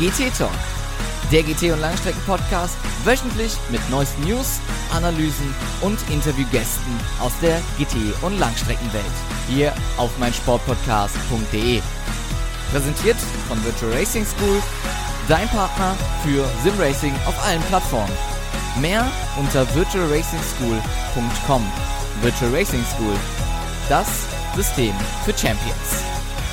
GT Talk, der GT- und Langstrecken-Podcast, wöchentlich mit neuesten News, Analysen und Interviewgästen aus der GT- und Langstreckenwelt. Hier auf meinsportpodcast.de. Präsentiert von Virtual Racing School, dein Partner für Simracing auf allen Plattformen. Mehr unter virtualracingschool.com. Virtual Racing School, das System für Champions.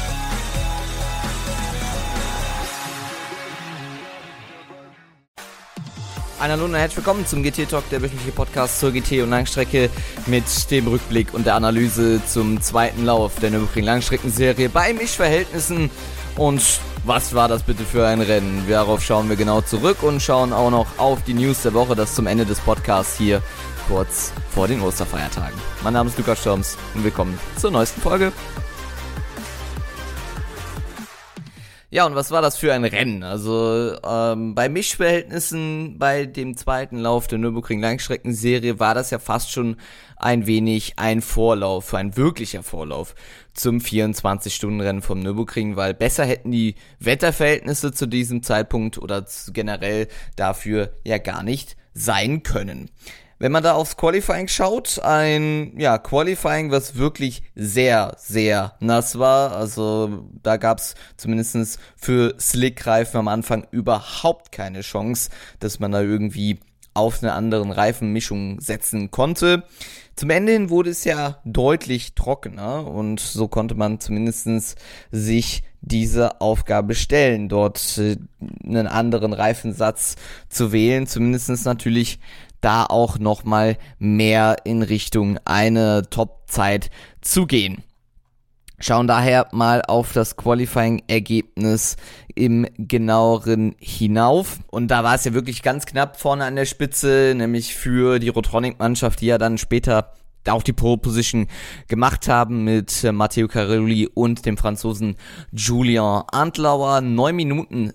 Hallo und herzlich willkommen zum GT Talk, der wöchentliche Podcast zur GT- und Langstrecke mit dem Rückblick und der Analyse zum zweiten Lauf der Nürburgring Langstreckenserie bei Mischverhältnissen. Und was war das bitte für ein Rennen? Darauf schauen wir genau zurück und schauen auch noch auf die News der Woche, das zum Ende des Podcasts hier kurz vor den Osterfeiertagen. Mein Name ist Lukas Stürms und willkommen zur neuesten Folge. Ja, und was war das für ein Rennen? Also bei Mischverhältnissen bei dem zweiten Lauf der Nürburgring Langstreckenserie war das ja fast schon ein wenig ein Vorlauf, ein wirklicher Vorlauf zum 24-Stunden-Rennen vom Nürburgring, weil besser hätten die Wetterverhältnisse zu diesem Zeitpunkt oder generell dafür ja gar nicht sein können. Wenn man da aufs Qualifying schaut, ein Qualifying, was wirklich sehr, sehr nass war. Also da gab's zumindest für Slick-Reifen am Anfang überhaupt keine Chance, dass man da irgendwie auf eine andere Reifenmischung setzen konnte. Zum Ende hin wurde es ja deutlich trockener und so konnte man zumindest sich diese Aufgabe stellen, dort einen anderen Reifensatz zu wählen, zumindest natürlich da auch nochmal mehr in Richtung eine Top-Zeit zu gehen. Schauen daher mal auf das Qualifying-Ergebnis im genaueren hinauf. Und da war es ja wirklich ganz knapp vorne an der Spitze, nämlich für die Rotronic-Mannschaft, die ja dann später auch die Pole Position gemacht haben mit Matteo Carulli und dem Franzosen Julien Antlauer. 9 Minuten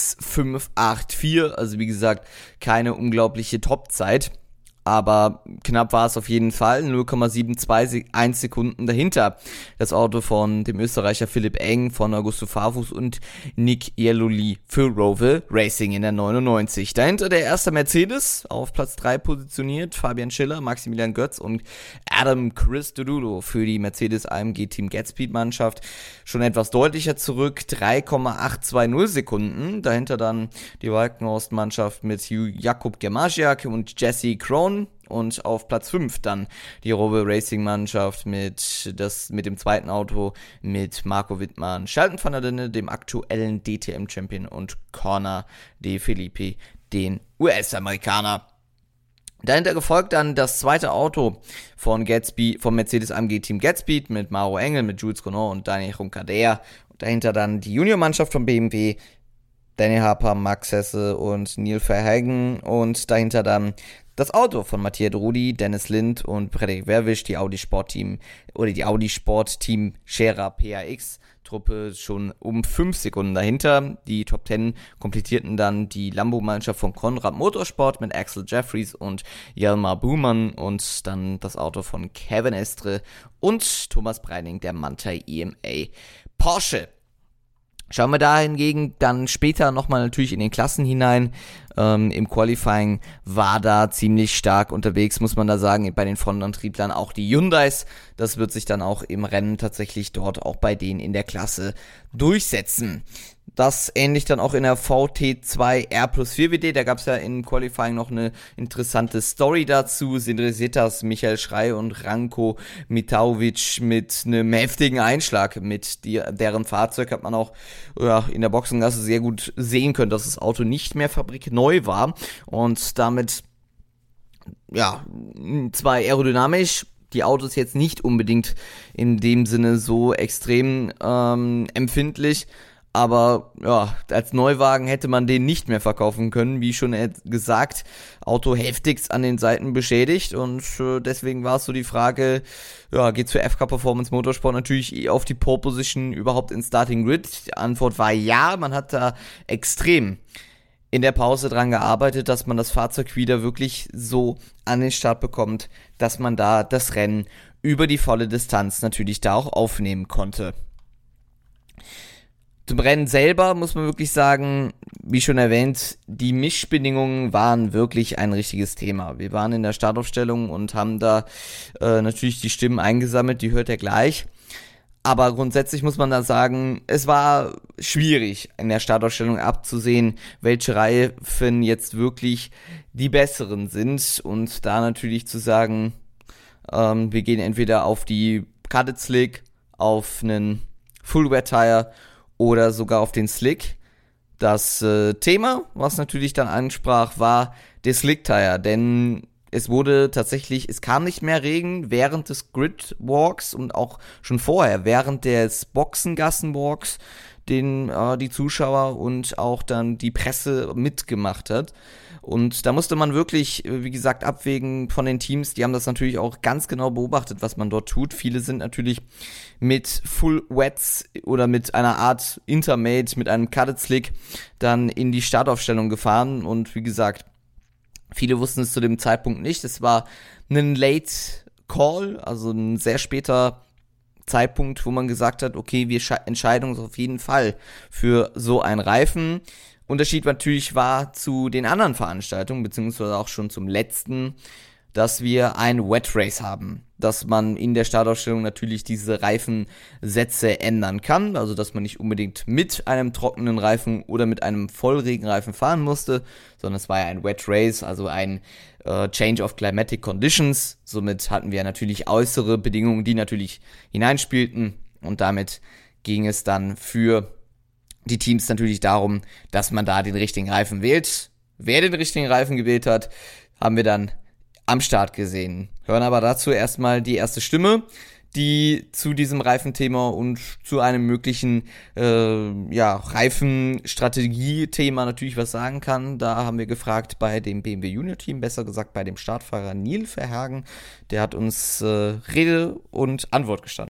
6,584, also wie gesagt, keine unglaubliche Topzeit. Aber knapp war es auf jeden Fall, 0,721 Sekunden dahinter. Das Auto von dem Österreicher Philipp Eng, von Augusto Farfus und Nick Ierloli für Roval Racing in der 99. Dahinter der erste Mercedes, auf Platz 3 positioniert, Fabian Schiller, Maximilian Götz und Adam Christodoulou für die Mercedes AMG Team GetSpeed Mannschaft. Schon etwas deutlicher zurück, 3,820 Sekunden. Dahinter dann die Walkenhorst Mannschaft mit Jakub Gemaziak und Jesse Krohn. Und auf Platz 5 dann die Roval Racing Mannschaft mit dem zweiten Auto mit Marco Wittmann, Shelton van der Linde, dem aktuellen DTM Champion, und Connor De Phillippi, den US-Amerikaner. Dahinter gefolgt dann das zweite Auto von Mercedes AMG Team GetSpeed mit Mauro Engel, mit Jules Cournot und Daniel Juncader. Und dahinter dann die Juniormannschaft von BMW, Danny Harper, Max Hesse und Neil Verhagen. Und dahinter dann das Auto von Mattia Drudi, Dennis Lind und Predek Verwisch, die Audi Sport Team Scherer PAX Truppe schon um 5 Sekunden dahinter. Die Top 10 komplettierten dann die Lambo-Mannschaft von Konrad Motorsport mit Axel Jeffries und Jelmar Buhmann und dann das Auto von Kevin Estre und Thomas Breining, der Manthey EMA Porsche. Schauen wir da hingegen dann später nochmal natürlich in den Klassen hinein. Im Qualifying war da ziemlich stark unterwegs, muss man da sagen, bei den Frontantrieblern auch die Hyundais. Das wird sich dann auch im Rennen tatsächlich dort auch bei denen in der Klasse durchsetzen. Das ähnlich dann auch in der VT2 R+4 WD, da gab es ja im Qualifying noch eine interessante Story dazu. Sindre Setas, Michael Schrey und Ranko Mitaovic mit einem heftigen Einschlag mit deren Fahrzeug hat man auch in der Boxengasse sehr gut sehen können, dass das Auto nicht mehr fabrikneu war und damit zwar aerodynamisch die Autos jetzt nicht unbedingt in dem Sinne so extrem empfindlich, aber als Neuwagen hätte man den nicht mehr verkaufen können, wie schon gesagt, Auto heftigst an den Seiten beschädigt und deswegen war es so die Frage, geht's für FK Performance Motorsport natürlich auf die Pole Position überhaupt ins Starting Grid? Die Antwort war ja, man hat da extrem in der Pause dran gearbeitet, dass man das Fahrzeug wieder wirklich so an den Start bekommt, dass man da das Rennen über die volle Distanz natürlich da auch aufnehmen konnte. Zum Rennen selber muss man wirklich sagen, wie schon erwähnt, die Mischbedingungen waren wirklich ein richtiges Thema. Wir waren in der Startaufstellung und haben da natürlich die Stimmen eingesammelt, die hört ihr gleich. Aber grundsätzlich muss man da sagen, es war schwierig in der Startaufstellung abzusehen, welche Reifen jetzt wirklich die besseren sind. Und da natürlich zu sagen, wir gehen entweder auf die Cutted Slick, auf einen Full Wet Tire oder sogar auf den Slick. Das Thema, was natürlich dann ansprach, war der Slick Tire, denn es kam nicht mehr Regen während des Grid Walks und auch schon vorher, während des Boxengassen-Walks, den die Zuschauer und auch dann die Presse mitgemacht hat. Und da musste man wirklich, wie gesagt, abwägen von den Teams. Die haben das natürlich auch ganz genau beobachtet, was man dort tut. Viele sind natürlich mit Full Wets oder mit einer Art Intermate, mit einem Cutted Slick dann in die Startaufstellung gefahren. Und wie gesagt, viele wussten es zu dem Zeitpunkt nicht. Es war ein Late Call, also ein sehr später Zeitpunkt, wo man gesagt hat, okay, wir entscheiden uns auf jeden Fall für so einen Reifen. Unterschied natürlich war zu den anderen Veranstaltungen, beziehungsweise auch schon zum letzten, dass wir ein Wet Race haben, dass man in der Startaufstellung natürlich diese Reifensätze ändern kann, also dass man nicht unbedingt mit einem trockenen Reifen oder mit einem Vollregenreifen fahren musste, sondern es war ja ein Wet Race, also ein Change of Climatic Conditions. Somit hatten wir natürlich äußere Bedingungen, die natürlich hineinspielten, und damit ging es dann für die Teams natürlich darum, dass man da den richtigen Reifen wählt. Wer den richtigen Reifen gewählt hat, haben wir dann am Start gesehen. Hören aber dazu erstmal die erste Stimme, die zu diesem Reifenthema und zu einem möglichen Reifenstrategie-Thema natürlich was sagen kann. Da haben wir gefragt bei dem BMW Junior Team, besser gesagt bei dem Startfahrer Neil Verhagen. Der hat uns Rede und Antwort gestanden.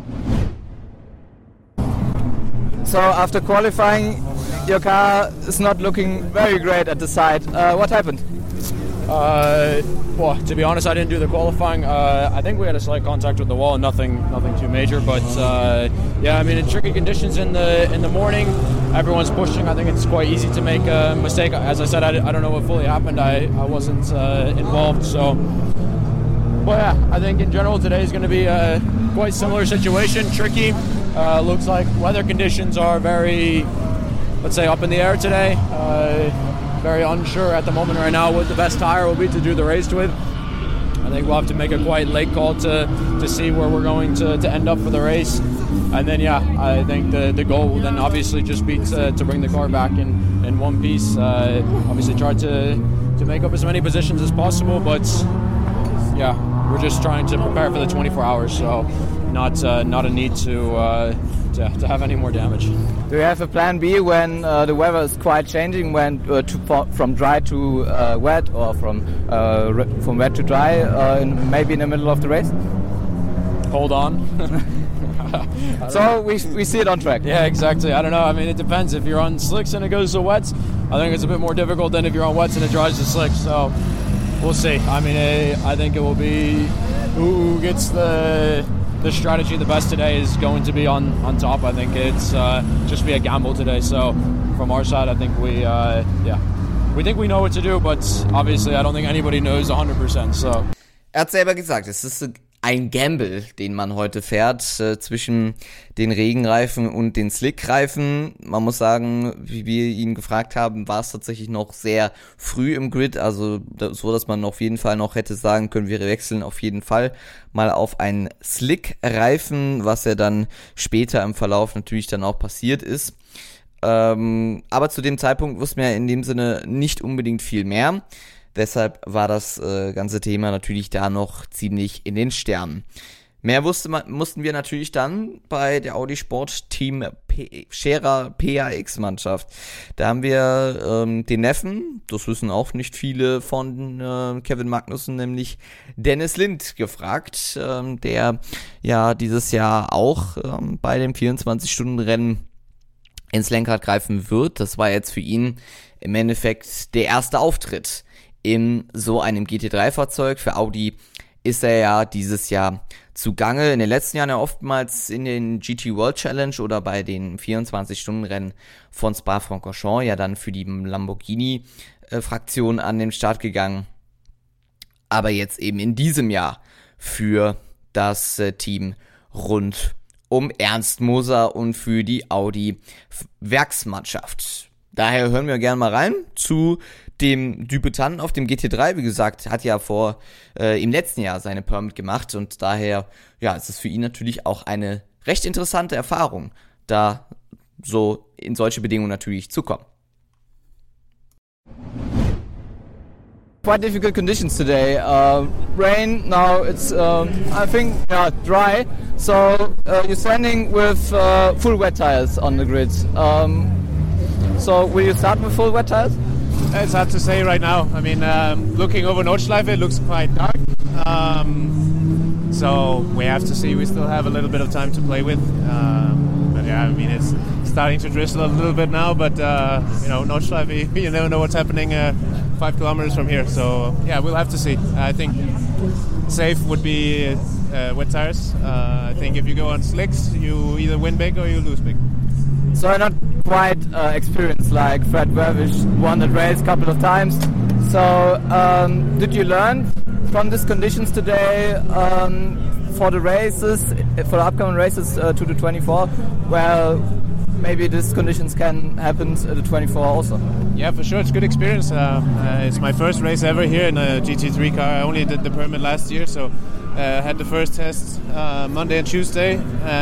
So after qualifying, your car is not looking very great at the side. What happened? Well, to be honest, I didn't do the qualifying. I think we had a slight contact with the wall, nothing too major. But yeah, I mean, in tricky conditions in the morning, everyone's pushing. I think it's quite easy to make a mistake. As I said, I don't know what fully happened. I wasn't involved, so. But yeah, I think in general today is going to be a quite similar situation. Tricky. Looks like weather conditions are very, let's say, up in the air today. Very unsure at the moment right now what the best tire will be to do the race with. I think we'll have to make a quite late call to see where we're going to end up for the race. And then, yeah, I think the goal will then obviously just be to bring the car back in one piece. Obviously try to make up as many positions as possible, but yeah, we're just trying to prepare for the 24 hours, so not a need to have any more damage. Do you have a plan B when the weather is quite changing, when from dry to wet, or from wet to dry, maybe in the middle of the race? Hold on. So we see it on track. Yeah, exactly. I don't know. I mean, it depends. If you're on slicks and it goes to wets, I think it's a bit more difficult than if you're on wets and it dries to slicks. So we'll see. I mean, I think it will be who gets the strategy the best today is going to be on top. I think it's just be a gamble today. So from our side, I think we think we know what to do, but obviously I don't think anybody knows 100%. So. Er hat selber gesagt, es ist ein Gamble, den man heute fährt, zwischen den Regenreifen und den Slickreifen. Man muss sagen, wie wir ihn gefragt haben, war es tatsächlich noch sehr früh im Grid, also so, dass man auf jeden Fall noch hätte sagen können, wir wechseln auf jeden Fall mal auf einen Slickreifen, was ja dann später im Verlauf natürlich dann auch passiert ist. Aber zu dem Zeitpunkt wussten wir in dem Sinne nicht unbedingt viel mehr. Deshalb war das ganze Thema natürlich da noch ziemlich in den Sternen. Mehr mussten wir natürlich dann bei der Audi Sport Team Scherer PAX Mannschaft. Da haben wir den Neffen, das wissen auch nicht viele von Kevin Magnussen, nämlich Dennis Lind gefragt, der ja dieses Jahr auch bei dem 24-Stunden-Rennen ins Lenkrad greifen wird. Das war jetzt für ihn im Endeffekt der erste Auftritt in so einem GT3-Fahrzeug. Für Audi ist er ja dieses Jahr zugange. In den letzten Jahren ja oftmals in den GT World Challenge oder bei den 24-Stunden-Rennen von Spa-Francorchamps ja dann für die Lamborghini-Fraktion an den Start gegangen. Aber jetzt eben in diesem Jahr für das Team rund um Ernst Moser und für die Audi-Werksmannschaft. Daher hören wir gerne mal rein zu dem Debütanten auf dem GT3. Wie gesagt, hat ja im letzten Jahr seine Permit gemacht und daher ja, ist es für ihn natürlich auch eine recht interessante Erfahrung, da so in solche Bedingungen natürlich zu kommen. Quite difficult conditions today. Rain, now it's I think dry. So you're standing with full wet tires on the grid. So will you start with full wet tires? It's hard to say right now. I mean, looking over Nordschleife, it looks quite dark. So we have to see. We still have a little bit of time to play with. But yeah, I mean, it's starting to drizzle a little bit now. But Nordschleife, you never know what's happening 5 kilometers from here. So yeah, we'll have to see. I think safe would be wet tires. I think if you go on slicks, you either win big or you lose big. So I'm not quite experienced like Fred Verwisch, won the race a couple of times. So did you learn from these conditions today for the races, for the upcoming races to the 24? Well, maybe these conditions can happen at the 24 also. Yeah, for sure. It's a good experience. It's my first race ever here in a GT3 car. I only did the permit last year, so had the first test Monday and Tuesday.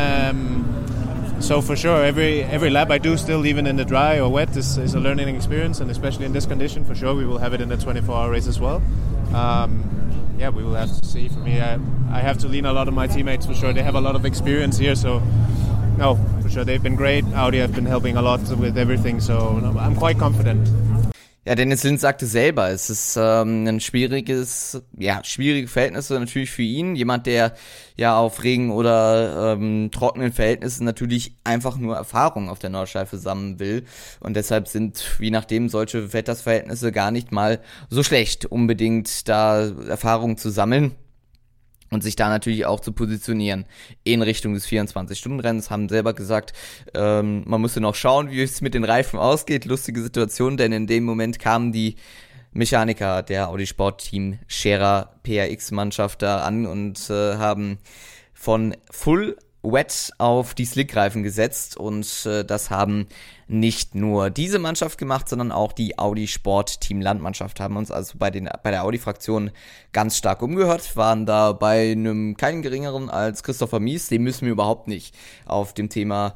So for sure, every lap I do still, even in the dry or wet, is a learning experience, and especially in this condition, for sure we will have it in the 24-hour race as well. Yeah, we will have to see. For me, I have to lean a lot on my teammates for sure. They have a lot of experience here, so no, for sure they've been great. Audi have been helping a lot with everything, so no, I'm quite confident. Ja, Dennis Lind sagte selber, es ist ein schwierige Verhältnisse natürlich für ihn. Jemand, der ja auf Regen oder trockenen Verhältnissen natürlich einfach nur Erfahrung auf der Nordschleife sammeln will. Und deshalb sind, je nachdem, solche Wettersverhältnisse gar nicht mal so schlecht, unbedingt da Erfahrung zu sammeln. Und sich da natürlich auch zu positionieren in Richtung des 24-Stunden-Rennens, haben selber gesagt, man musste noch schauen, wie es mit den Reifen ausgeht. Lustige Situation, denn in dem Moment kamen die Mechaniker der Audi Sportteam Scherer PRX-Mannschaft da an und haben von Full Wet auf die Slickreifen gesetzt und das haben nicht nur diese Mannschaft gemacht, sondern auch die Audi Sport Team Landmannschaft haben uns also bei der Audi-Fraktion ganz stark umgehört, waren da bei einem keinen geringeren als Christopher Mies, den müssen wir überhaupt nicht auf dem Thema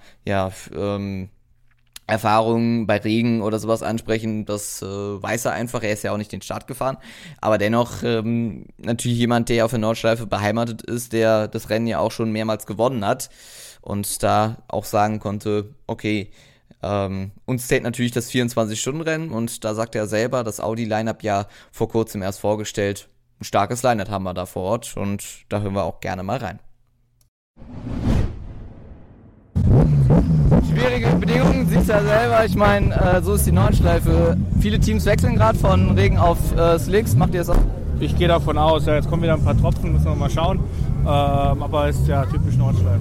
Erfahrungen bei Regen oder sowas ansprechen, das weiß er einfach, er ist ja auch nicht den Start gefahren, aber dennoch natürlich jemand, der auf der Nordschleife beheimatet ist, der das Rennen ja auch schon mehrmals gewonnen hat und da auch sagen konnte, okay, uns zählt natürlich das 24-Stunden-Rennen und da sagt er selber, das Audi-Line-Up ja vor kurzem erst vorgestellt, ein starkes Line-Up haben wir da vor Ort und da hören wir auch gerne mal rein. Schwierige Bedingungen, siehst du ja selber. Ich meine, so ist die Nordschleife. Viele Teams wechseln gerade von Regen auf Slicks. Macht ihr das auch? Ich gehe davon aus. Ja, jetzt kommen wieder ein paar Tropfen, müssen wir mal schauen. Aber es ist ja typisch Nordschleife.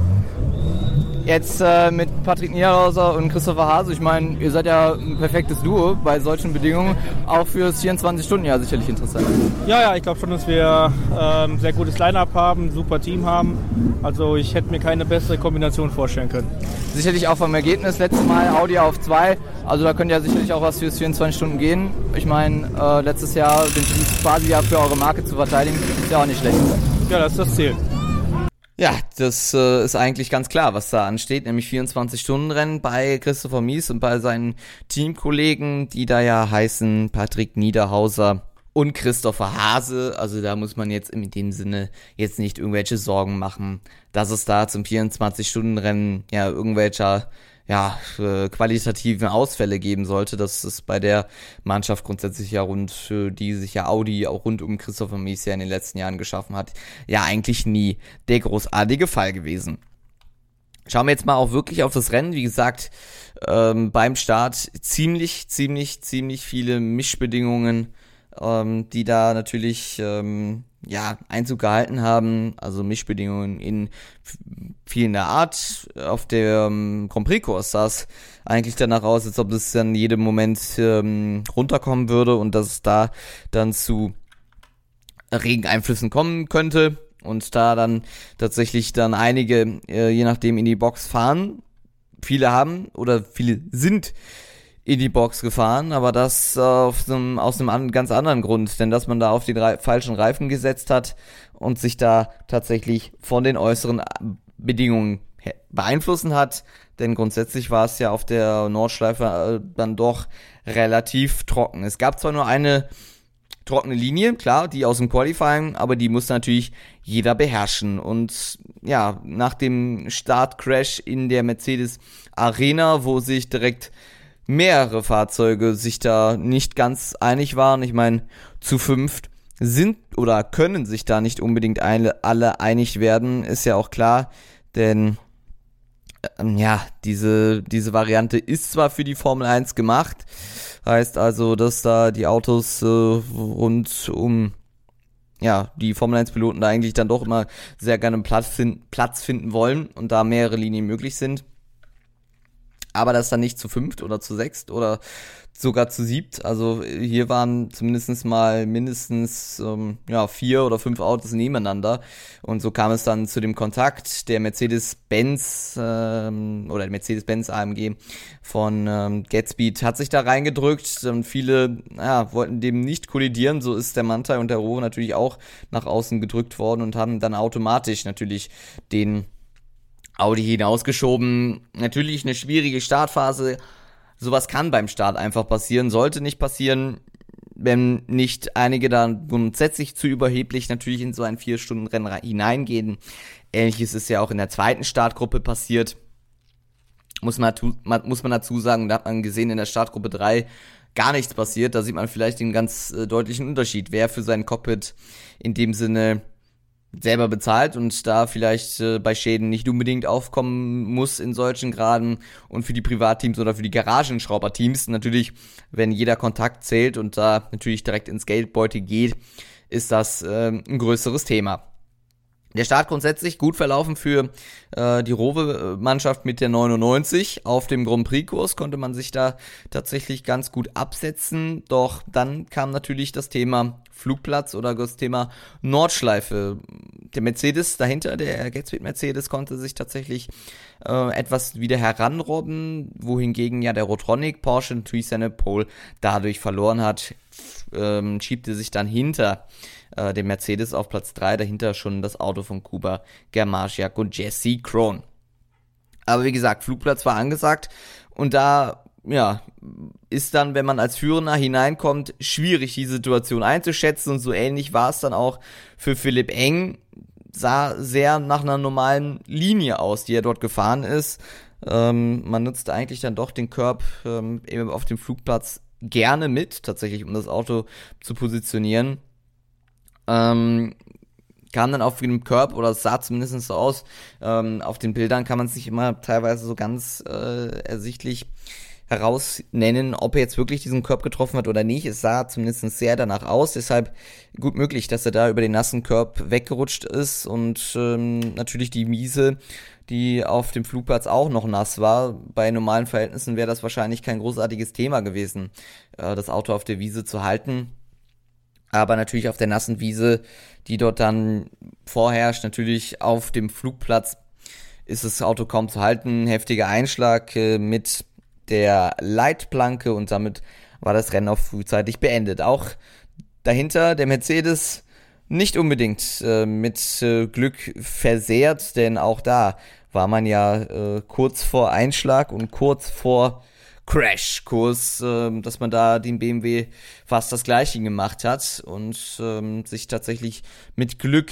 Jetzt mit Patrick Niederhauser und Christopher Hase, ich meine, ihr seid ja ein perfektes Duo bei solchen Bedingungen, auch fürs 24-Stunden-Jahr sicherlich interessant. Ja, ich glaube schon, dass wir ein sehr gutes Line-Up haben, ein super Team haben. Also ich hätte mir keine bessere Kombination vorstellen können. Sicherlich auch vom Ergebnis, letztes Mal Audi auf 2, also da könnt ihr sicherlich auch was fürs 24 Stunden gehen. Ich meine, letztes Jahr den Titel quasi ja für eure Marke zu verteidigen, ist ja auch nicht schlecht. Ja, das ist das Ziel. Ja, das ist eigentlich ganz klar, was da ansteht, nämlich 24-Stunden-Rennen bei Christopher Mies und bei seinen Teamkollegen, die da ja heißen Patrick Niederhauser und Christopher Hase. Also da muss man jetzt in dem Sinne jetzt nicht irgendwelche Sorgen machen, dass es da zum 24-Stunden-Rennen ja irgendwelcher qualitativen Ausfälle geben sollte. Das ist bei der Mannschaft grundsätzlich ja die sich ja Audi auch rund um Christopher Mies ja in den letzten Jahren geschaffen hat, ja eigentlich nie der großartige Fall gewesen. Schauen wir jetzt mal auch wirklich auf das Rennen. Wie gesagt, beim Start ziemlich viele Mischbedingungen, die da natürlich Einzug gehalten haben, also Mischbedingungen in vielen der Art. Auf der Grand Prix-Kurs sah es eigentlich danach aus, als ob das dann jedem Moment runterkommen würde und dass es da dann zu Regeneinflüssen kommen könnte und da dann tatsächlich dann einige, je nachdem, in die Box fahren. Viele sind in die Box gefahren, aber das aus einem ganz anderen Grund, denn dass man da auf die falschen Reifen gesetzt hat und sich da tatsächlich von den äußeren Bedingungen beeinflussen hat, denn grundsätzlich war es ja auf der Nordschleife dann doch relativ trocken. Es gab zwar nur eine trockene Linie, klar, die aus dem Qualifying, aber die muss natürlich jeder beherrschen und ja, nach dem Startcrash in der Mercedes Arena, wo sich direkt mehrere Fahrzeuge sich da nicht ganz einig waren. Ich meine, zu 5 sind oder können sich da nicht unbedingt alle einig werden, ist ja auch klar, denn diese Variante ist zwar für die Formel 1 gemacht, heißt also, dass da die Autos rund um die Formel 1 Piloten da eigentlich dann doch immer sehr gerne Platz finden wollen und da mehrere Linien möglich sind. Aber das dann nicht zu 5 oder zu 6 oder sogar zu 7. Also hier waren mindestens 4 oder 5 Autos nebeneinander. Und so kam es dann zu dem Kontakt. Der Mercedes-Benz oder der Mercedes-Benz AMG von GetSpeed hat sich da reingedrückt. Viele wollten dem nicht kollidieren. So ist der Manthey und der Rowe natürlich auch nach außen gedrückt worden und haben dann automatisch natürlich den Audi hinausgeschoben. Natürlich eine schwierige Startphase. Sowas kann beim Start einfach passieren, sollte nicht passieren, wenn nicht einige dann grundsätzlich zu überheblich natürlich in so ein 4-Stunden-Rennen hineingehen. Ähnliches ist ja auch in der zweiten Startgruppe passiert. Muss man dazu sagen, da hat man gesehen, in der Startgruppe 3 gar nichts passiert. Da sieht man vielleicht den ganz deutlichen Unterschied, wer für sein Cockpit in dem Sinne selber bezahlt und da vielleicht bei Schäden nicht unbedingt aufkommen muss in solchen Graden, und für die Privatteams oder für die Garagenschrauberteams natürlich, wenn jeder Kontakt zählt und da natürlich direkt ins Geldbeutel geht, ist das ein größeres Thema. Der Start grundsätzlich gut verlaufen für die Rowe-Mannschaft mit der 99. Auf dem Grand Prix-Kurs konnte man sich da tatsächlich ganz gut absetzen. Doch dann kam natürlich das Thema Flugplatz oder das Thema Nordschleife. Der Mercedes dahinter, der GetSpeed Mercedes, konnte sich tatsächlich etwas wieder heranrobben, wohingegen ja der Rotronic Porsche natürlich seine Pole dadurch verloren hat. Schiebte sich dann hinter dem Mercedes auf Platz 3, dahinter schon das Auto von Kuba Germasiak und Jesse Krohn. Aber wie gesagt, Flugplatz war angesagt und da ist dann, wenn man als Führender hineinkommt, schwierig die Situation einzuschätzen, und so ähnlich war es dann auch für Philipp Eng. Sah sehr nach einer normalen Linie aus, die er dort gefahren ist. Man nutzt eigentlich dann doch den Curb eben auf dem Flugplatz gerne mit, tatsächlich, um das Auto zu positionieren. Kam dann auf dem Curb, oder es sah zumindest so aus, auf den Bildern kann man es nicht immer teilweise so ganz ersichtlich herausnennen, ob er jetzt wirklich diesen Curb getroffen hat oder nicht. Es sah zumindest sehr danach aus, deshalb gut möglich, dass er da über den nassen Curb weggerutscht ist, und natürlich die Wiese, die auf dem Flugplatz auch noch nass war. Bei normalen Verhältnissen wäre das wahrscheinlich kein großartiges Thema gewesen, das Auto auf der Wiese zu halten. Aber natürlich auf der nassen Wiese, die dort dann vorherrscht, natürlich auf dem Flugplatz, ist das Auto kaum zu halten. Heftiger Einschlag mit der Leitplanke, und damit war das Rennen auch frühzeitig beendet. Auch dahinter der Mercedes nicht unbedingt mit Glück versehrt, denn auch da war man ja kurz vor Einschlag und kurz vor Crashkurs, dass man da den BMW fast das Gleiche gemacht hat und sich tatsächlich mit Glück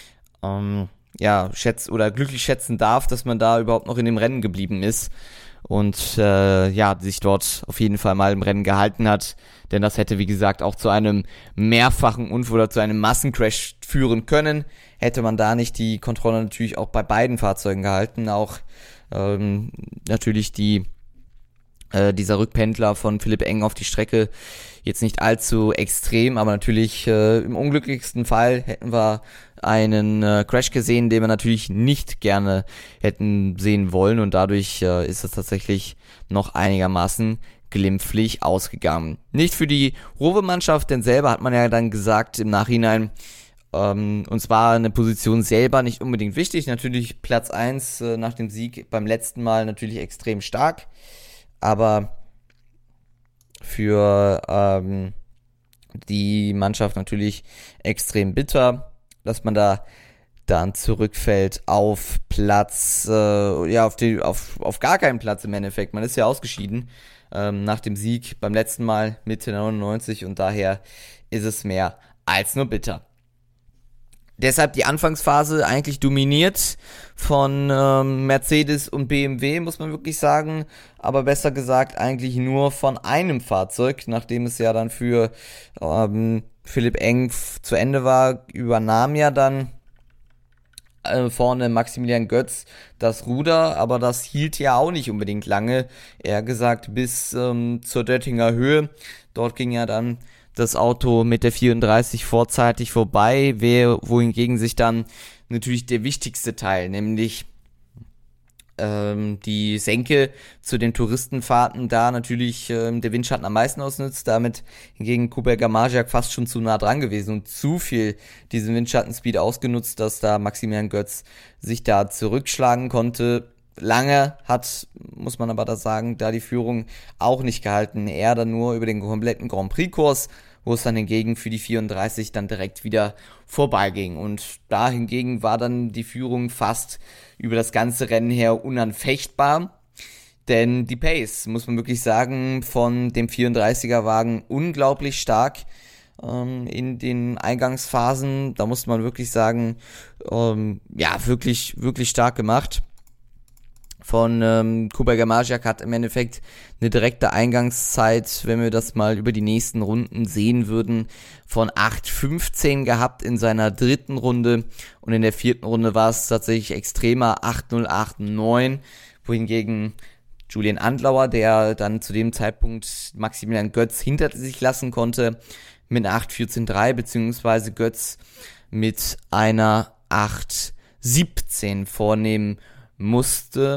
glücklich schätzen darf, dass man da überhaupt noch in dem Rennen geblieben ist und sich dort auf jeden Fall mal im Rennen gehalten hat, denn das hätte, wie gesagt, auch zu einem mehrfachen Unfall oder zu einem Massencrash führen können, hätte man da nicht die Kontrolle natürlich auch bei beiden Fahrzeugen gehalten, auch natürlich die dieser Rückpendler von Philipp Eng auf die Strecke jetzt nicht allzu extrem, aber natürlich im unglücklichsten Fall hätten wir einen Crash gesehen, den wir natürlich nicht gerne hätten sehen wollen, und dadurch ist es tatsächlich noch einigermaßen glimpflich ausgegangen. Nicht für die Rowe-Mannschaft, denn selber hat man ja dann gesagt im Nachhinein, uns war eine Position selber nicht unbedingt wichtig. Natürlich Platz 1 nach dem Sieg beim letzten Mal natürlich extrem stark, aber für die Mannschaft natürlich extrem bitter, dass man da dann zurückfällt auf Platz, auf gar keinen Platz im Endeffekt. Man ist ja ausgeschieden nach dem Sieg beim letzten Mal Mitte 99, und daher ist es mehr als nur bitter. Deshalb die Anfangsphase eigentlich dominiert von Mercedes und BMW, muss man wirklich sagen, aber besser gesagt eigentlich nur von einem Fahrzeug, nachdem es ja dann für Philipp Eng zu Ende war, übernahm ja dann vorne Maximilian Götz das Ruder, aber das hielt ja auch nicht unbedingt lange, eher gesagt bis zur Döttinger Höhe. Dort ging ja dann das Auto mit der 34 vorzeitig vorbei, wohingegen sich dann natürlich der wichtigste Teil, nämlich die Senke zu den Touristenfahrten, da natürlich der Windschatten am meisten ausnutzt, damit hingegen Kuba Marjak fast schon zu nah dran gewesen und zu viel diesen Windschattenspeed ausgenutzt, dass da Maximilian Götz sich da zurückschlagen konnte. Lange hat, muss man aber da sagen, da die Führung auch nicht gehalten. Er dann nur über den kompletten Grand Prix-Kurs, wo es dann hingegen für die 34 dann direkt wieder vorbeiging. Und da hingegen war dann die Führung fast über das ganze Rennen her unanfechtbar. Denn die Pace, muss man wirklich sagen, von dem 34er-Wagen unglaublich stark in den Eingangsphasen. Da muss man wirklich sagen, wirklich, wirklich stark gemacht. Von Kuba Marjak hat im Endeffekt eine direkte Eingangszeit, wenn wir das mal über die nächsten Runden sehen würden, von 8,15 gehabt in seiner dritten Runde, und in der vierten Runde war es tatsächlich extremer, 8,08,9, wohingegen Julian Andlauer, der dann zu dem Zeitpunkt Maximilian Götz hinter sich lassen konnte, mit einer 8,14,3, beziehungsweise Götz mit einer 8,17 vornehmen musste,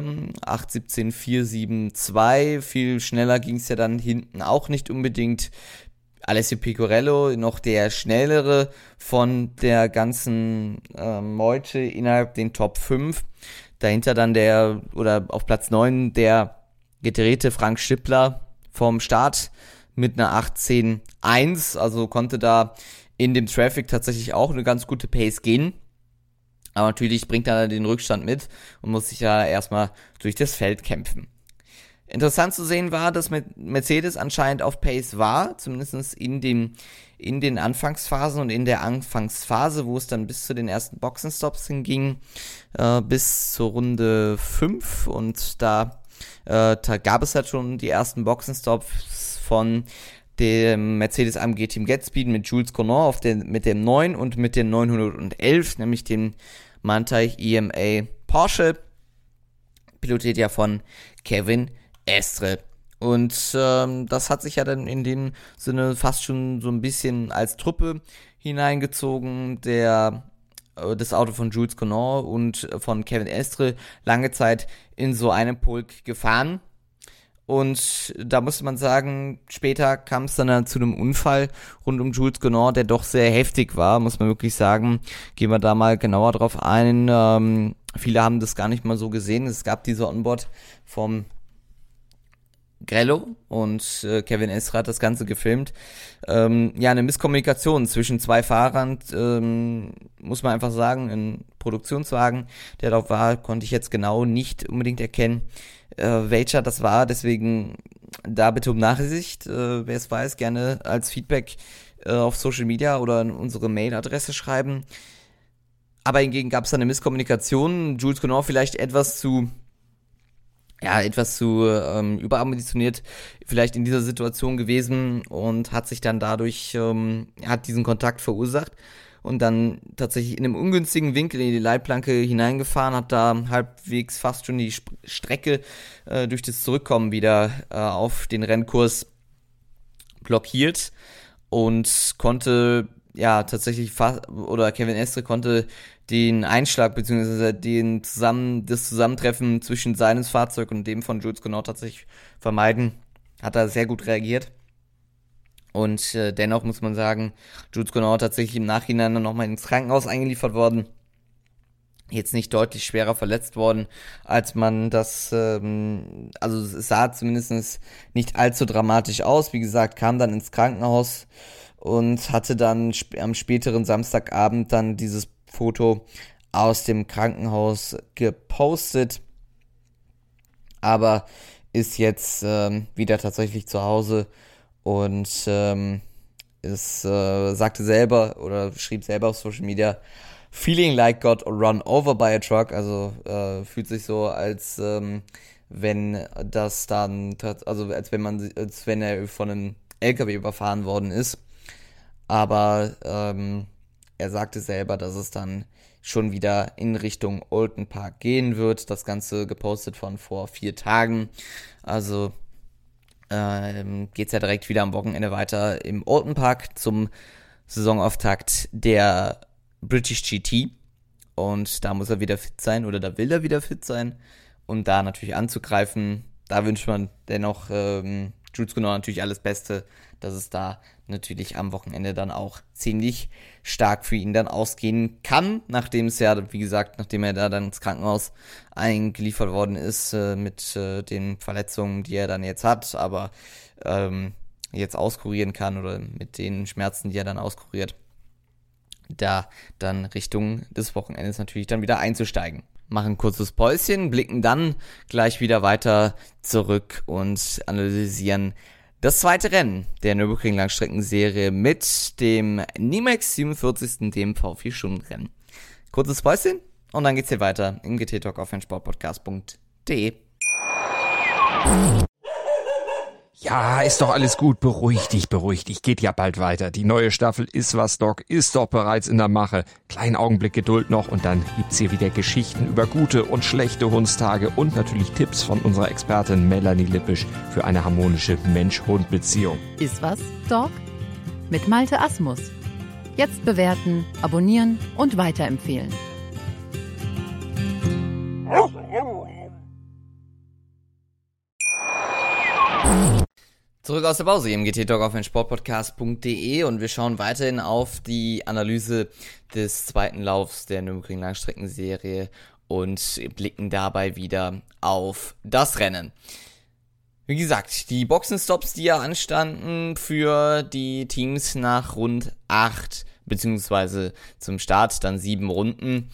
8,17,4,7,2, viel schneller ging es ja dann hinten auch nicht unbedingt. Alessio Pecorello, noch der schnellere von der ganzen Meute innerhalb den Top 5. Dahinter dann auf Platz 9 der gedrehte Frank Schippler vom Start mit einer 18,1, also konnte da in dem Traffic tatsächlich auch eine ganz gute Pace gehen. Aber natürlich bringt er den Rückstand mit und muss sich ja erstmal durch das Feld kämpfen. Interessant zu sehen war, dass Mercedes anscheinend auf Pace war, zumindest in den Anfangsphasen und in der Anfangsphase, wo es dann bis zu den ersten Boxenstops hinging, bis zur Runde 5. Und da gab es halt schon die ersten Boxenstops von dem Mercedes AMG Team GetSpeed mit Jules Cournot mit dem 9 und mit dem 911, nämlich dem Manthey EMA Porsche, pilotiert ja von Kevin Estre. Und das hat sich ja dann in dem Sinne fast schon so ein bisschen als Truppe hineingezogen, das Auto von Jules Cournot und von Kevin Estre lange Zeit in so einem Pulk gefahren. Und da musste man sagen, später kam es dann zu einem Unfall rund um Jules Cournot, der doch sehr heftig war, muss man wirklich sagen. Gehen wir da mal genauer drauf ein. Viele haben das gar nicht mal so gesehen. Es gab diese Onboard vom Grello und Kevin Estre hat das Ganze gefilmt. Eine Misskommunikation zwischen zwei Fahrern, muss man einfach sagen. Ein Produktionswagen, der dort war, konnte ich jetzt genau nicht unbedingt erkennen, welcher das war. Deswegen da bitte um Nachsicht. Wer es weiß, gerne als Feedback auf Social Media oder in unsere Mailadresse schreiben. Aber hingegen gab es da eine Misskommunikation. Jules Cournot vielleicht etwas zu überambitioniert vielleicht in dieser Situation gewesen und hat sich dann dadurch, hat diesen Kontakt verursacht. und dann tatsächlich in einem ungünstigen Winkel in die Leitplanke hineingefahren, hat da halbwegs fast schon die Strecke durch das Zurückkommen wieder auf den Rennkurs blockiert und konnte tatsächlich Kevin Estre konnte den Einschlag bzw. das Zusammentreffen zwischen seinem Fahrzeug und dem von Jules Conant tatsächlich vermeiden. Hat er sehr gut reagiert. Und dennoch muss man sagen, Jules Conant tatsächlich im Nachhinein dann nochmal ins Krankenhaus eingeliefert worden. Jetzt nicht deutlich schwerer verletzt worden, als man das, es sah zumindest nicht allzu dramatisch aus. Wie gesagt, kam dann ins Krankenhaus und hatte dann am späteren Samstagabend dann dieses Foto aus dem Krankenhaus gepostet, aber ist jetzt wieder tatsächlich zu Hause und sagte selber oder schrieb selber auf Social Media, feeling like got run over by a truck, also fühlt sich so, als wenn das dann, als wenn er von einem LKW überfahren worden ist. Aber er sagte selber, dass es dann schon wieder in Richtung Oulton Park gehen wird. Das Ganze gepostet von vor 4 Tagen. Also geht's ja direkt wieder am Wochenende weiter im Oulton Park zum Saisonauftakt der British GT. Und da muss er wieder fit sein oder da will er wieder fit sein. Und da natürlich anzugreifen, da wünscht man dennoch Jules Conant natürlich alles Beste, dass es da natürlich am Wochenende dann auch ziemlich stark für ihn dann ausgehen kann, nachdem er da dann ins Krankenhaus eingeliefert worden ist mit den Verletzungen, die er dann jetzt hat, aber jetzt auskurieren kann oder mit den Schmerzen, die er dann auskuriert, da dann Richtung des Wochenendes natürlich dann wieder einzusteigen. Machen ein kurzes Päuschen, blicken dann gleich wieder weiter zurück und analysieren das zweite Rennen der Nürburgring Langstreckenserie mit dem NIMAX 47. dem V4-Stunden-Rennen. Kurzes Päuschen und dann geht's hier weiter im GT-Talk auf meinsportpodcast.de. Ja, ist doch alles gut. Beruhig dich. Geht ja bald weiter. Die neue Staffel Iswas Dog ist doch bereits in der Mache. Kleinen Augenblick Geduld noch und dann gibt's hier wieder Geschichten über gute und schlechte Hundstage und natürlich Tipps von unserer Expertin Melanie Lippisch für eine harmonische Mensch-Hund-Beziehung. Iswas Dog? Mit Malte Asmus. Jetzt bewerten, abonnieren und weiterempfehlen. Zurück aus der Pause im GT-Talk auf meinsportpodcast.de und wir schauen weiterhin auf die Analyse des zweiten Laufs der Nürburgring Langstreckenserie und blicken dabei wieder auf das Rennen. Wie gesagt, die Boxenstops, die ja anstanden für die Teams nach rund 8 beziehungsweise zum Start dann 7 Runden,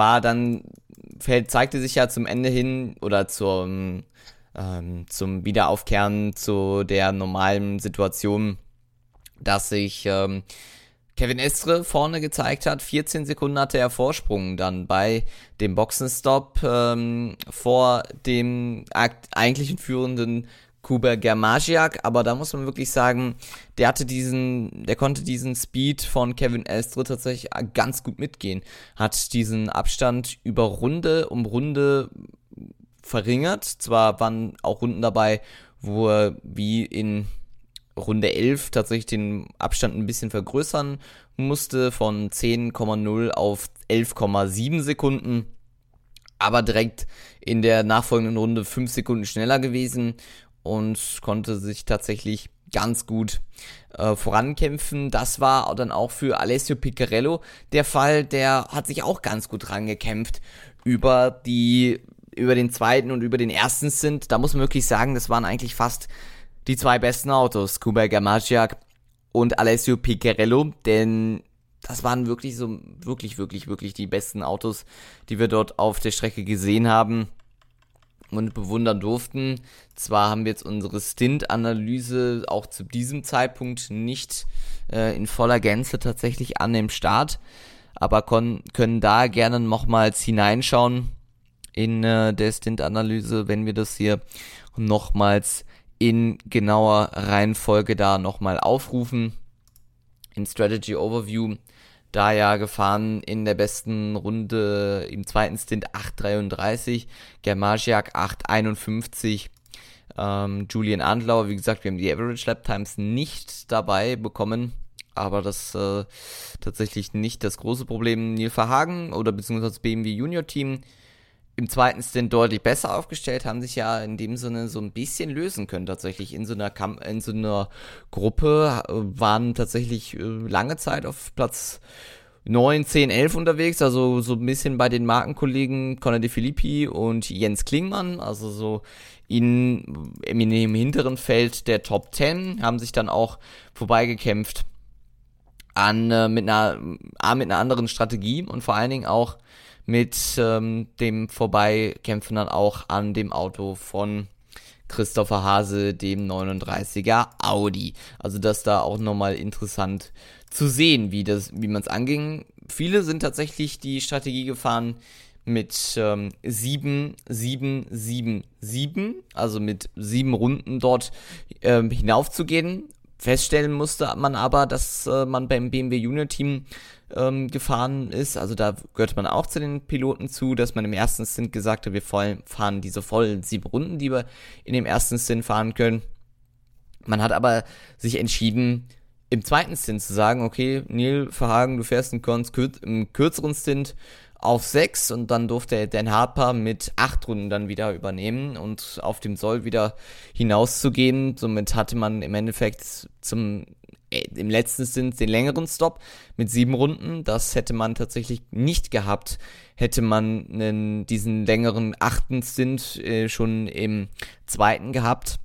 zeigte sich ja zum Ende hin oder zum Wiederaufkehren zu der normalen Situation, dass sich Kevin Estre vorne gezeigt hat. 14 Sekunden hatte er Vorsprung dann bei dem Boxenstopp vor dem eigentlichen führenden Kuba Germasiak, aber da muss man wirklich sagen, der konnte diesen Speed von Kevin Estre tatsächlich ganz gut mitgehen, hat diesen Abstand über Runde um Runde verringert. Zwar waren auch Runden dabei, wo er wie in Runde 11 tatsächlich den Abstand ein bisschen vergrößern musste, von 10,0 auf 11,7 Sekunden, aber direkt in der nachfolgenden Runde 5 Sekunden schneller gewesen und konnte sich tatsächlich ganz gut vorankämpfen. Das war dann auch für Alessio Piccarello der Fall, der hat sich auch ganz gut rangekämpft über den zweiten und über den ersten Stint. Da muss man wirklich sagen, das waren eigentlich fast die 2 besten Autos, Kuba Germasiak und Alessio Piccarello, denn das waren wirklich wirklich die besten Autos, die wir dort auf der Strecke gesehen haben und bewundern durften. Zwar haben wir jetzt unsere Stint-Analyse auch zu diesem Zeitpunkt nicht in voller Gänze tatsächlich an dem Start, aber können da gerne nochmals hineinschauen in der Stint-Analyse, wenn wir das hier nochmals in genauer Reihenfolge da nochmal aufrufen. Im Strategy Overview da ja gefahren in der besten Runde im zweiten Stint 8,33, Germasiak 8,51, Julian Andlauer, wie gesagt, wir haben die Average Lap Times nicht dabei bekommen, aber das tatsächlich nicht das große Problem. Neil Verhagen oder beziehungsweise das BMW Junior Team im zweiten Stint deutlich besser aufgestellt, haben sich ja in dem Sinne so ein bisschen lösen können tatsächlich. In so einer Gruppe waren tatsächlich lange Zeit auf Platz 9, 10, 11 unterwegs, also so ein bisschen bei den Markenkollegen Conor De Filippi und Jens Klingmann, also so im hinteren Feld der Top 10, haben sich dann auch vorbeigekämpft mit einer anderen Strategie und vor allen Dingen auch mit dem Vorbeikämpfen dann auch an dem Auto von Christopher Hase, dem 39er Audi. Also das da auch nochmal interessant zu sehen, wie man es anging. Viele sind tatsächlich die Strategie gefahren mit 7, 7, 7, 7, also mit 7 Runden dort hinaufzugehen. Feststellen musste man aber, dass man beim BMW Junior Team gefahren ist, also da gehört man auch zu den Piloten zu, dass man im ersten Stint gesagt hat, wir fahren diese vollen 7 Runden, die wir in dem ersten Stint fahren können. Man hat aber sich entschieden, im zweiten Stint zu sagen, okay, Neil Verhagen, du fährst im kürzeren Stint auf 6 und dann durfte Dan Harper mit 8 Runden dann wieder übernehmen und auf dem Soll wieder hinauszugehen. Somit hatte man im Endeffekt im letzten Stint den längeren Stop mit 7 Runden. Das hätte man tatsächlich nicht gehabt, hätte man diesen längeren 8. Stint schon im zweiten gehabt.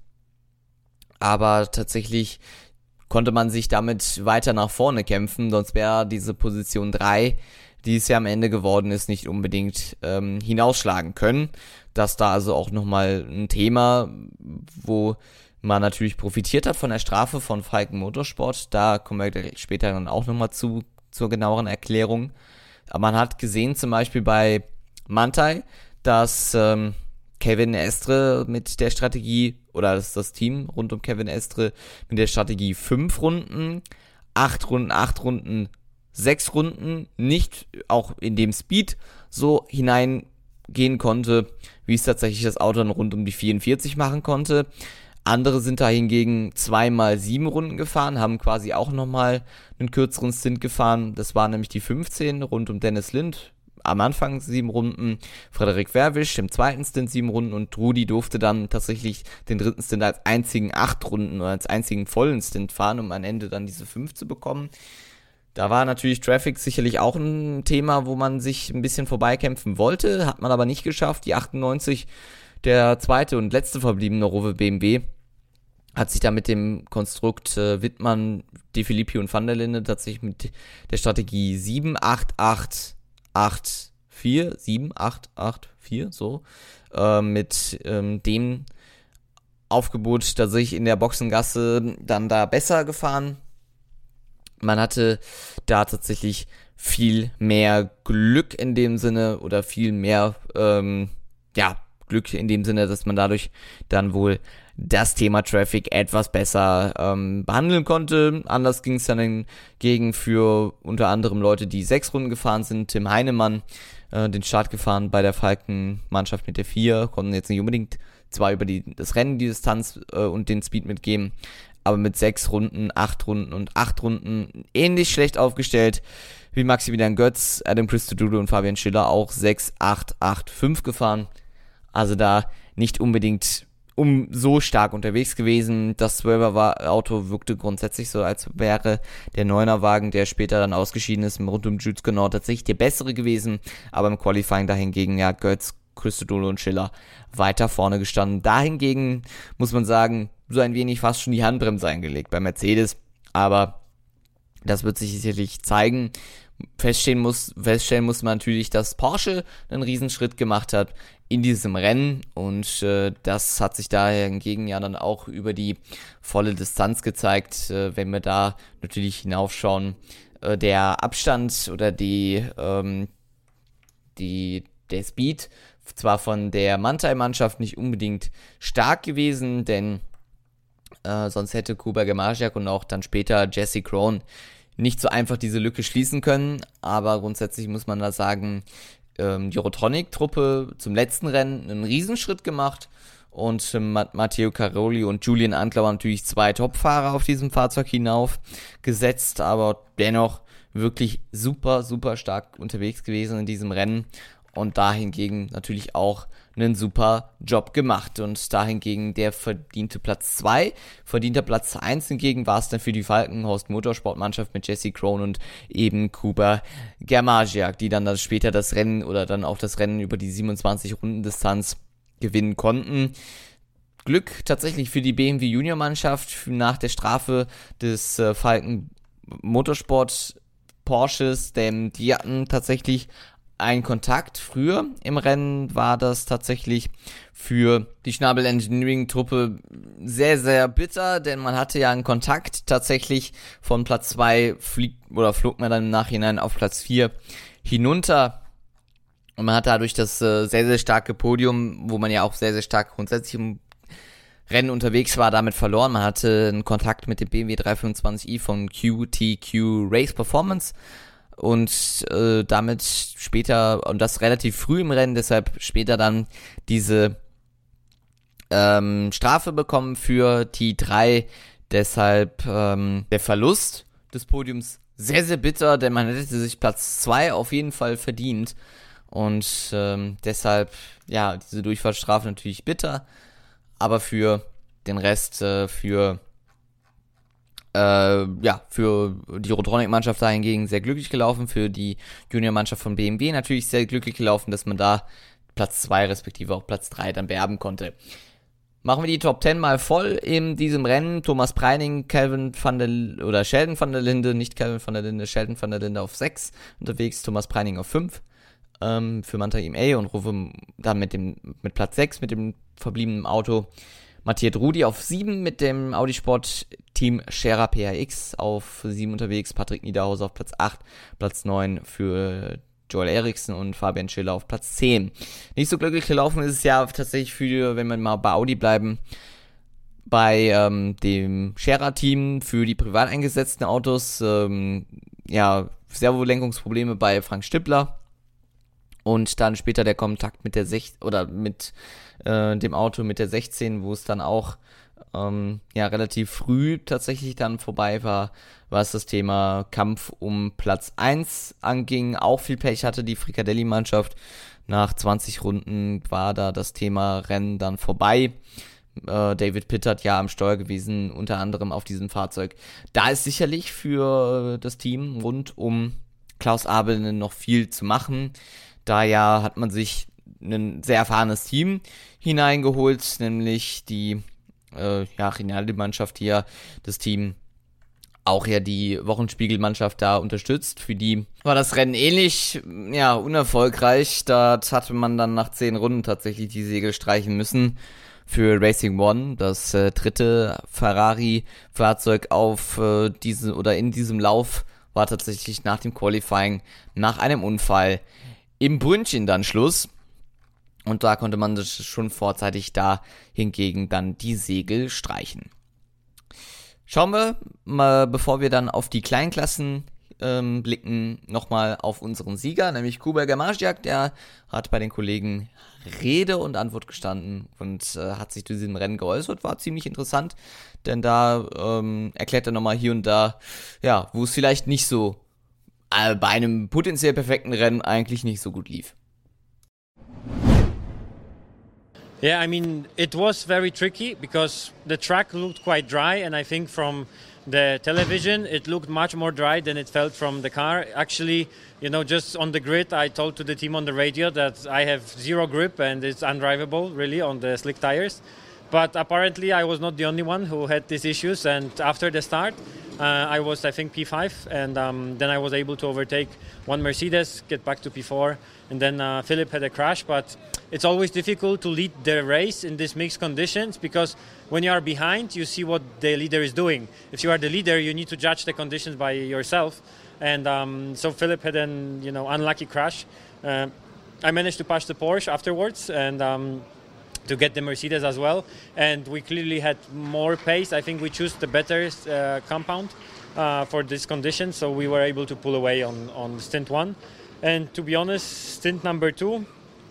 Aber tatsächlich konnte man sich damit weiter nach vorne kämpfen, sonst wäre diese Position 3, die es ja am Ende geworden ist, nicht unbedingt hinausschlagen können. Das da also auch nochmal ein Thema, wo man natürlich profitiert hat von der Strafe von Falken Motorsport. Da kommen wir später dann auch nochmal zur genaueren Erklärung. Aber man hat gesehen, zum Beispiel bei Manthey, dass Kevin Estre mit der Strategie, oder das Team rund um Kevin Estre mit der Strategie 5 Runden, 8 Runden, 8 Runden, 6 Runden nicht auch in dem Speed so hineingehen konnte, wie es tatsächlich das Auto dann rund um die 44 machen konnte. Andere sind da hingegen 2x7 Runden gefahren, haben quasi auch nochmal einen kürzeren Stint gefahren. Das waren nämlich die 15 rund um Dennis Lind. Am Anfang 7 Runden, Frederik Werwisch im zweiten Stint 7 Runden und Rudi durfte dann tatsächlich den dritten Stint als einzigen 8 Runden oder als einzigen vollen Stint fahren, um am Ende dann diese 5 zu bekommen. Da war natürlich Traffic sicherlich auch ein Thema, wo man sich ein bisschen vorbeikämpfen wollte, hat man aber nicht geschafft. Die 98, der zweite und letzte verbliebene Rowe BMW, hat sich da mit dem Konstrukt Wittmann, De Filippi und Van der Linde tatsächlich mit der Strategie 7-8-8-8-4, so, mit dem Aufgebot tatsächlich in der Boxengasse dann da besser gefahren. Man hatte da tatsächlich viel mehr Glück in dem Sinne oder viel mehr, Glück in dem Sinne, dass man dadurch dann wohl das Thema Traffic etwas besser behandeln konnte. Anders ging es dann hingegen für unter anderem Leute, die 6 Runden gefahren sind. Tim Heinemann, den Start gefahren bei der Falken-Mannschaft mit der 4, konnten jetzt nicht unbedingt zwar über das Rennen die Distanz und den Speed mitgeben, aber mit 6 Runden, 8 Runden und 8 Runden ähnlich schlecht aufgestellt wie Maximilian Götz, Adam Christodoulou und Fabian Schiller auch 6, 8, 8, 5 gefahren. Also da nicht unbedingt so stark unterwegs gewesen. Das 12er Auto wirkte grundsätzlich so, als wäre der 9er Wagen, der später dann ausgeschieden ist, rund um Jules genau tatsächlich der bessere gewesen. Aber im Qualifying dahingegen ja Götz, Christodoulou und Schiller weiter vorne gestanden. Dahingegen muss man sagen, so ein wenig fast schon die Handbremse eingelegt bei Mercedes. Aber das wird sich sicherlich zeigen. Feststellen muss man natürlich, dass Porsche einen Riesenschritt gemacht hat in diesem Rennen und das hat sich daher hingegen ja dann auch über die volle Distanz gezeigt, wenn wir da natürlich hinaufschauen. Der Abstand oder der Speed zwar von der Manthey-Mannschaft nicht unbedingt stark gewesen, denn sonst hätte Kuba Germasiak und auch dann später Jesse Krohn nicht so einfach diese Lücke schließen können, aber grundsätzlich muss man da sagen, die Rotronic-Truppe zum letzten Rennen einen Riesenschritt gemacht und Matteo Caroli und Julian Antler waren natürlich 2 Top-Fahrer auf diesem Fahrzeug hinaufgesetzt, aber dennoch wirklich super, super stark unterwegs gewesen in diesem Rennen und dahingegen natürlich auch einen super Job gemacht und dahingegen der verdiente Platz 2, verdienter Platz 1 hingegen war es dann für die Falkenhorst Motorsportmannschaft mit Jesse Krohn und eben Kuba Germasiak, die dann später das Rennen oder dann auch das Rennen über die 27 Runden Distanz gewinnen konnten. Glück tatsächlich für die BMW Junior Mannschaft nach der Strafe des Falken Motorsport Porsches, denn die hatten tatsächlich einen Kontakt. Früher im Rennen war das tatsächlich für die Schnabel Engineering Truppe sehr, sehr bitter, denn man hatte ja einen Kontakt tatsächlich von Platz 2 flog man dann im Nachhinein auf Platz 4 hinunter und man hat dadurch das sehr, sehr starke Podium, wo man ja auch sehr, sehr stark grundsätzlich im Rennen unterwegs war, damit verloren. Man hatte einen Kontakt mit dem BMW 325i von QTQ Race Performance und damit später, und das relativ früh im Rennen, deshalb später dann diese Strafe bekommen für T3, deshalb der Verlust des Podiums sehr, sehr bitter, denn man hätte sich Platz 2 auf jeden Fall verdient und deshalb, ja, diese Durchfahrtsstrafe natürlich bitter, aber für den Rest, für die Rotronic-Mannschaft da hingegen sehr glücklich gelaufen, für die Junior-Mannschaft von BMW natürlich sehr glücklich gelaufen, dass man da Platz 2 respektive auch Platz 3 dann beerben konnte. Machen wir die Top 10 mal voll in diesem Rennen. Thomas Preining, Sheldon van der Linde, nicht Calvin van der Linde, Sheldon van der Linde auf 6 unterwegs, Thomas Preining auf 5 für Manta IMA und Rufe dann mit Platz 6 mit dem verbliebenen Auto. Matthias Rudi auf 7 mit dem Audi Sport Team Scherer PHX auf 7 unterwegs, Patrick Niederhauser auf Platz 8, Platz 9 für Joel Eriksen und Fabian Schiller auf Platz 10. Nicht so glücklich gelaufen ist es ja tatsächlich für, wenn wir mal bei Audi bleiben, bei dem Scherer-Team für die privat eingesetzten Autos, Servolenkungsprobleme bei Frank Stippler. Und dann später der Kontakt mit der dem Auto mit der 16, wo es dann auch relativ früh tatsächlich dann vorbei war, was das Thema Kampf um Platz 1 anging. Auch viel Pech hatte die Fricadelli-Mannschaft. Nach 20 Runden war da das Thema Rennen dann vorbei. David Pittard ja am Steuer gewesen, unter anderem auf diesem Fahrzeug. Da ist sicherlich für das Team rund um Klaus Abel noch viel zu machen. Da hat man sich ein sehr erfahrenes Team hineingeholt, nämlich die Rinaldi-Mannschaft hier, das Team auch ja die Wochenspiegel-Mannschaft da unterstützt. Für die war das Rennen ähnlich, unerfolgreich. Da hatte man dann nach 10 Runden tatsächlich die Segel streichen müssen für Racing One, das dritte Ferrari-Fahrzeug in diesem Lauf war tatsächlich nach dem Qualifying, nach einem Unfall im Brünnchen dann Schluss. Und da konnte man das schon vorzeitig da hingegen dann die Segel streichen. Schauen wir mal, bevor wir dann auf die Kleinklassen blicken, nochmal auf unseren Sieger, nämlich Kuba Germasiak. Der hat bei den Kollegen Rede und Antwort gestanden und hat sich zu diesem Rennen geäußert. War ziemlich interessant, denn da erklärt er nochmal hier und da, wo es vielleicht nicht so bei einem potenziell perfekten Rennen eigentlich nicht so gut lief. Yeah, I mean, it was very tricky because the track looked quite dry, and I think from the television it looked much more dry than it felt from the car. Actually, just on the grid, I told to the team on the radio that I have zero grip and it's undrivable really on the slick tires. But apparently I was not the only one who had these issues, and after the start I was, I think, P5, and then I was able to overtake one Mercedes, get back to P4, and then Philip had a crash. But it's always difficult to lead the race in these mixed conditions because when you are behind, you see what the leader is doing. If you are the leader, you need to judge the conditions by yourself. And so Philip had an unlucky crash. I managed to pass the Porsche afterwards and to get the Mercedes as well. And we clearly had more pace. I think we chose the better compound. for this condition, so we were able to pull away on stint 1. And to be honest, stint number 2,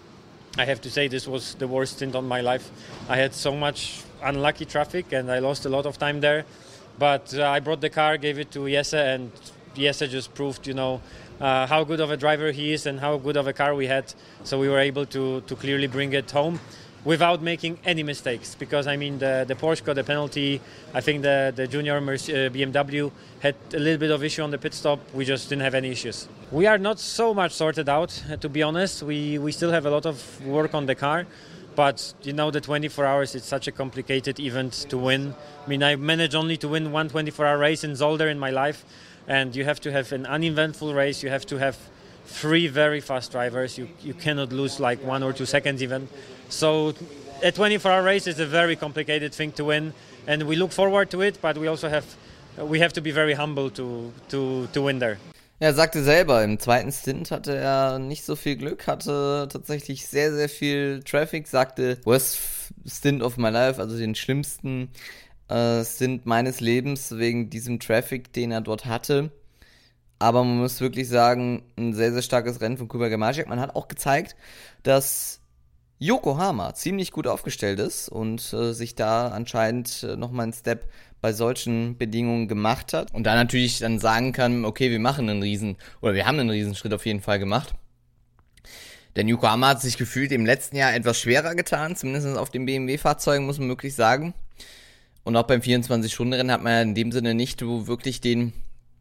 I have to say this was the worst stint on my life. I had so much unlucky traffic and I lost a lot of time there. But I brought the car, gave it to Jesse, and Jesse just proved, how good of a driver he is and how good of a car we had. So we were able to clearly bring it home without making any mistakes. Because, the Porsche got a penalty. I think the junior BMW had a little bit of issue on the pit stop. We just didn't have any issues. We are not so much sorted out, to be honest. We still have a lot of work on the car. But, the 24 hours, it's such a complicated event to win. I managed only to win one 24-hour race in Zolder in my life. And you have to have an uneventful race. You have to have 3 very fast drivers. You cannot lose like 1 or 2 seconds even. So a 24-hour race is a very complicated thing to win. And we look forward to it, but we have to be very humble to win there. Er sagte selber, im zweiten Stint hatte er nicht so viel Glück, hatte tatsächlich sehr, sehr viel Traffic, sagte worst stint of my life, also den schlimmsten Stint meines Lebens wegen diesem Traffic, den er dort hatte. Aber man muss wirklich sagen, ein sehr, sehr starkes Rennen von Kuba Grmajek. Man hat auch gezeigt, dass Yokohama ziemlich gut aufgestellt ist und sich da anscheinend nochmal einen Step bei solchen Bedingungen gemacht hat. Und da natürlich dann sagen kann, okay, wir haben einen Riesenschritt auf jeden Fall gemacht. Denn Yokohama hat sich gefühlt im letzten Jahr etwas schwerer getan, zumindest auf den BMW-Fahrzeugen, muss man wirklich sagen. Und auch beim 24-Stunden-Rennen hat man ja in dem Sinne nicht wirklich die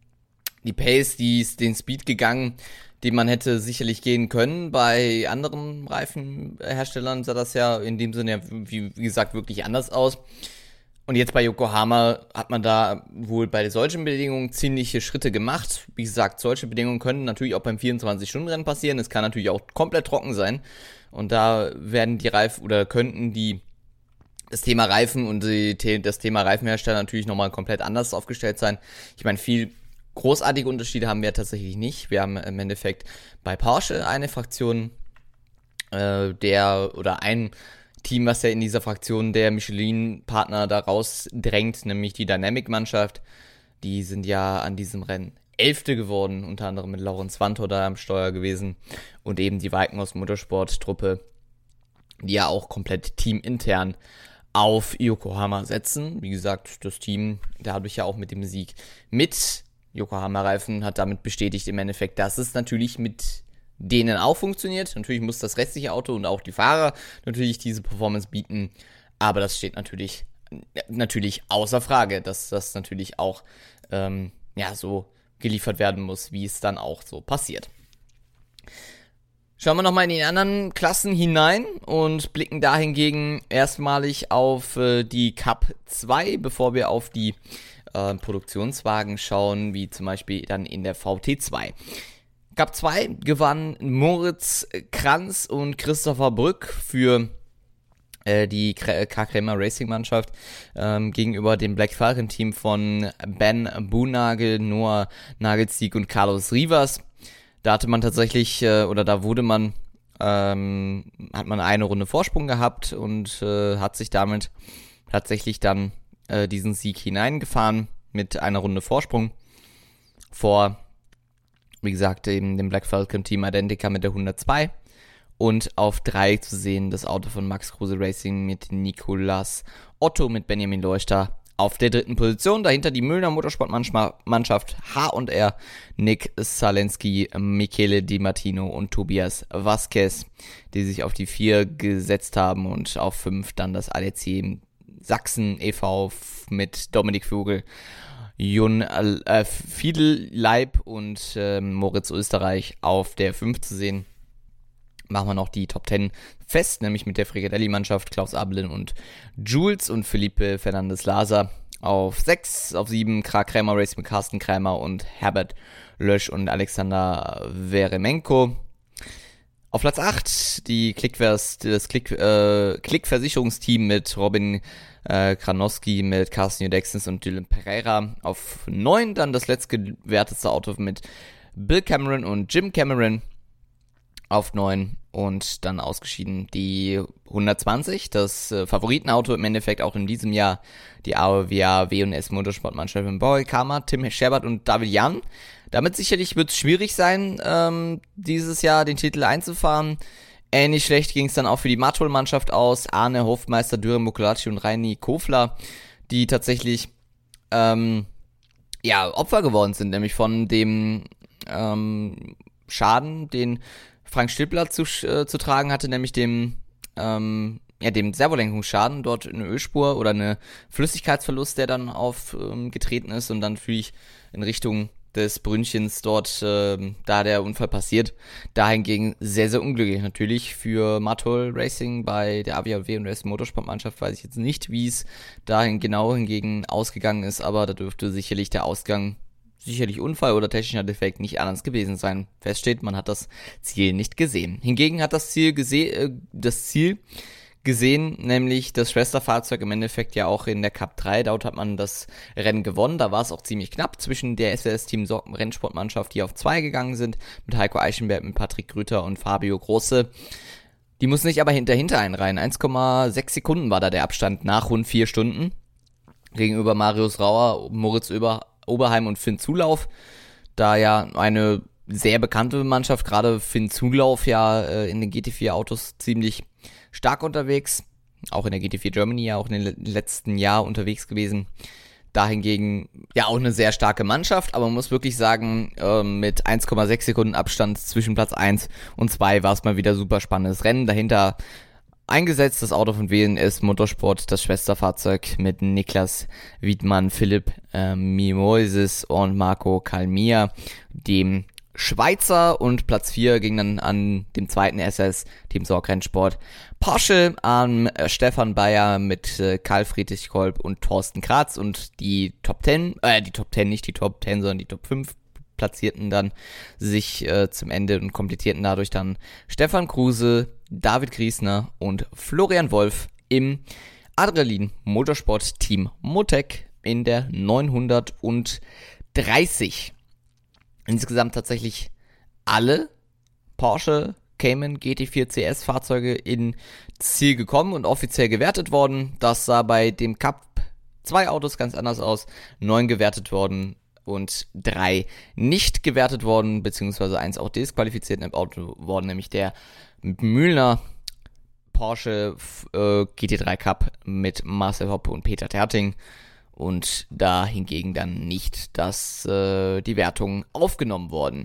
Pace, den Speed gegangen, den man hätte sicherlich gehen können. Bei anderen Reifenherstellern sah das ja in dem Sinne, wie gesagt, wirklich anders aus. Und jetzt bei Yokohama hat man da wohl bei solchen Bedingungen ziemliche Schritte gemacht. Wie gesagt, solche Bedingungen können natürlich auch beim 24-Stunden-Rennen passieren. Es kann natürlich auch komplett trocken sein. Und da werden das Thema Reifen und das Thema Reifenhersteller natürlich nochmal komplett anders aufgestellt sein. Ich meine, viel großartige Unterschiede haben wir tatsächlich nicht. Wir haben im Endeffekt bei Porsche eine Fraktion, ein Team, was ja in dieser Fraktion der Michelin-Partner da rausdrängt, nämlich die Dynamic-Mannschaft. Die sind ja an diesem Rennen 11. geworden, unter anderem mit Laurens Vanthoor da am Steuer gewesen und eben die Walkenhorst Motorsport-Truppe, die ja auch komplett teamintern auf Yokohama setzen. Wie gesagt, das Team, dadurch ja auch mit dem Sieg mit Yokohama-Reifen, hat damit bestätigt im Endeffekt, dass es natürlich mit denen auch funktioniert. Natürlich muss das restliche Auto und auch die Fahrer natürlich diese Performance bieten, aber das steht natürlich außer Frage, dass das natürlich auch so geliefert werden muss, wie es dann auch so passiert. Schauen wir nochmal in die anderen Klassen hinein und blicken da hingegen erstmalig auf die Cup 2, bevor wir auf die Produktionswagen schauen, wie zum Beispiel dann in der VT2. Cup 2 gewannen Moritz Kranz und Christopher Brück für die K-Kremer Racing Mannschaft gegenüber dem Black Falcon Team von Ben Boonagel, Noah Nagelstieg und Carlos Rivas. Da hatte man tatsächlich, hat man eine Runde Vorsprung gehabt und hat sich damit tatsächlich dann diesen Sieg hineingefahren mit einer Runde Vorsprung vor, wie gesagt, eben dem Black Falcon Team Identica mit der 102 und auf 3 zu sehen das Auto von Max Kruse Racing mit Nicolas Otto mit Benjamin Leuchter auf der 3. Position. Dahinter die Müllner Motorsportmannschaft H&R, Nick Salensky, Michele Di Martino und Tobias Vasquez, die sich auf die 4 gesetzt haben, und auf 5 dann das ADC Sachsen e.V. mit Dominik Vogel, Jon Fiedelleib und Moritz Österreich auf der 5 zu sehen. Machen wir noch die Top 10 fest, nämlich mit der Frigadelli-Mannschaft Klaus Abelin und Jules und Felipe Fernandes Laser auf 6, auf 7 K-Kremer Racing mit Carsten Kreimer und Herbert Lösch und Alexander Veremenko. Auf Platz 8 das Klick-Versicherungsteam mit Robin Kranowski, mit Carsten Judexens und Dylan Pereira. Auf 9 dann das letztgewertete Auto mit Bill Cameron und Jim Cameron. auf 9 und dann ausgeschieden die 120, das Favoritenauto im Endeffekt auch in diesem Jahr, die AOWA W&S Motorsportmannschaft in Borel Kama, Tim Scherbert und David Jan. Damit sicherlich wird es schwierig sein, dieses Jahr den Titel einzufahren. Ähnlich schlecht ging es dann auch für die Martol-Mannschaft aus. Arne Hofmeister, Dürren Mokolacci und Reini Kofler, die tatsächlich Opfer geworden sind, nämlich von dem Schaden, den Frank Stippler zu tragen hatte, nämlich dem Servolenkungsschaden, dort eine Ölspur oder eine Flüssigkeitsverlust, der dann aufgetreten ist und dann natürlich in Richtung des Brünnchens dort, da der Unfall passiert. Dahingegen sehr, sehr unglücklich natürlich für Martol Racing bei der AWA W&S Motorsportmannschaft. Weiß ich jetzt nicht, wie es dahin genau hingegen ausgegangen ist, aber da dürfte sicherlich der Ausgang Unfall oder technischer Defekt nicht anders gewesen sein. Feststeht, man hat das Ziel nicht gesehen. Hingegen hat das Ziel gesehen, nämlich das Schwesterfahrzeug im Endeffekt ja auch in der Cup 3. Dort hat man das Rennen gewonnen. Da war es auch ziemlich knapp zwischen der SWS Team Sorgen Rennsportmannschaft, die auf 2 gegangen sind, mit Heiko Eichenberg, mit Patrick Grüter und Fabio Große. Die mussten sich aber hinter einreihen. 1,6 Sekunden war da der Abstand nach rund 4 Stunden gegenüber Marius Rauer, Moritz Oberheim und Finn Zulauf. Da ja eine sehr bekannte Mannschaft, gerade Finn Zulauf ja in den GT4 Autos ziemlich stark unterwegs, auch in der GT4 Germany ja auch in den letzten Jahr unterwegs gewesen. Dahingegen ja auch eine sehr starke Mannschaft, aber man muss wirklich sagen, mit 1,6 Sekunden Abstand zwischen Platz 1 und 2 war es mal wieder super spannendes Rennen. Dahinter eingesetzt das Auto von W&S Motorsport, das Schwesterfahrzeug mit Niklas Wiedmann, Philipp Mimoises und Marco Kalmia, dem Schweizer, und Platz 4 ging dann an dem zweiten SS Team Sorg Rennsport Porsche an Stefan Bayer mit Karl Friedrich Kolb und Thorsten Kratz, und die Top 5 platzierten dann sich zum Ende und komplettierten dadurch dann Stefan Kruse, David Griesner und Florian Wolf im Adrenalin Motorsport Team Motec in der 930. Insgesamt tatsächlich alle Porsche Cayman GT4 CS Fahrzeuge in Ziel gekommen und offiziell gewertet worden. Das sah bei dem Cup 2 Autos ganz anders aus. 9 gewertet worden und 3 nicht gewertet worden, beziehungsweise 1 auch disqualifiziert im Auto worden, nämlich der Mühlner Porsche GT3 Cup mit Marcel Hoppe und Peter Terting. Und da hingegen dann nicht, dass die Wertungen aufgenommen wurden.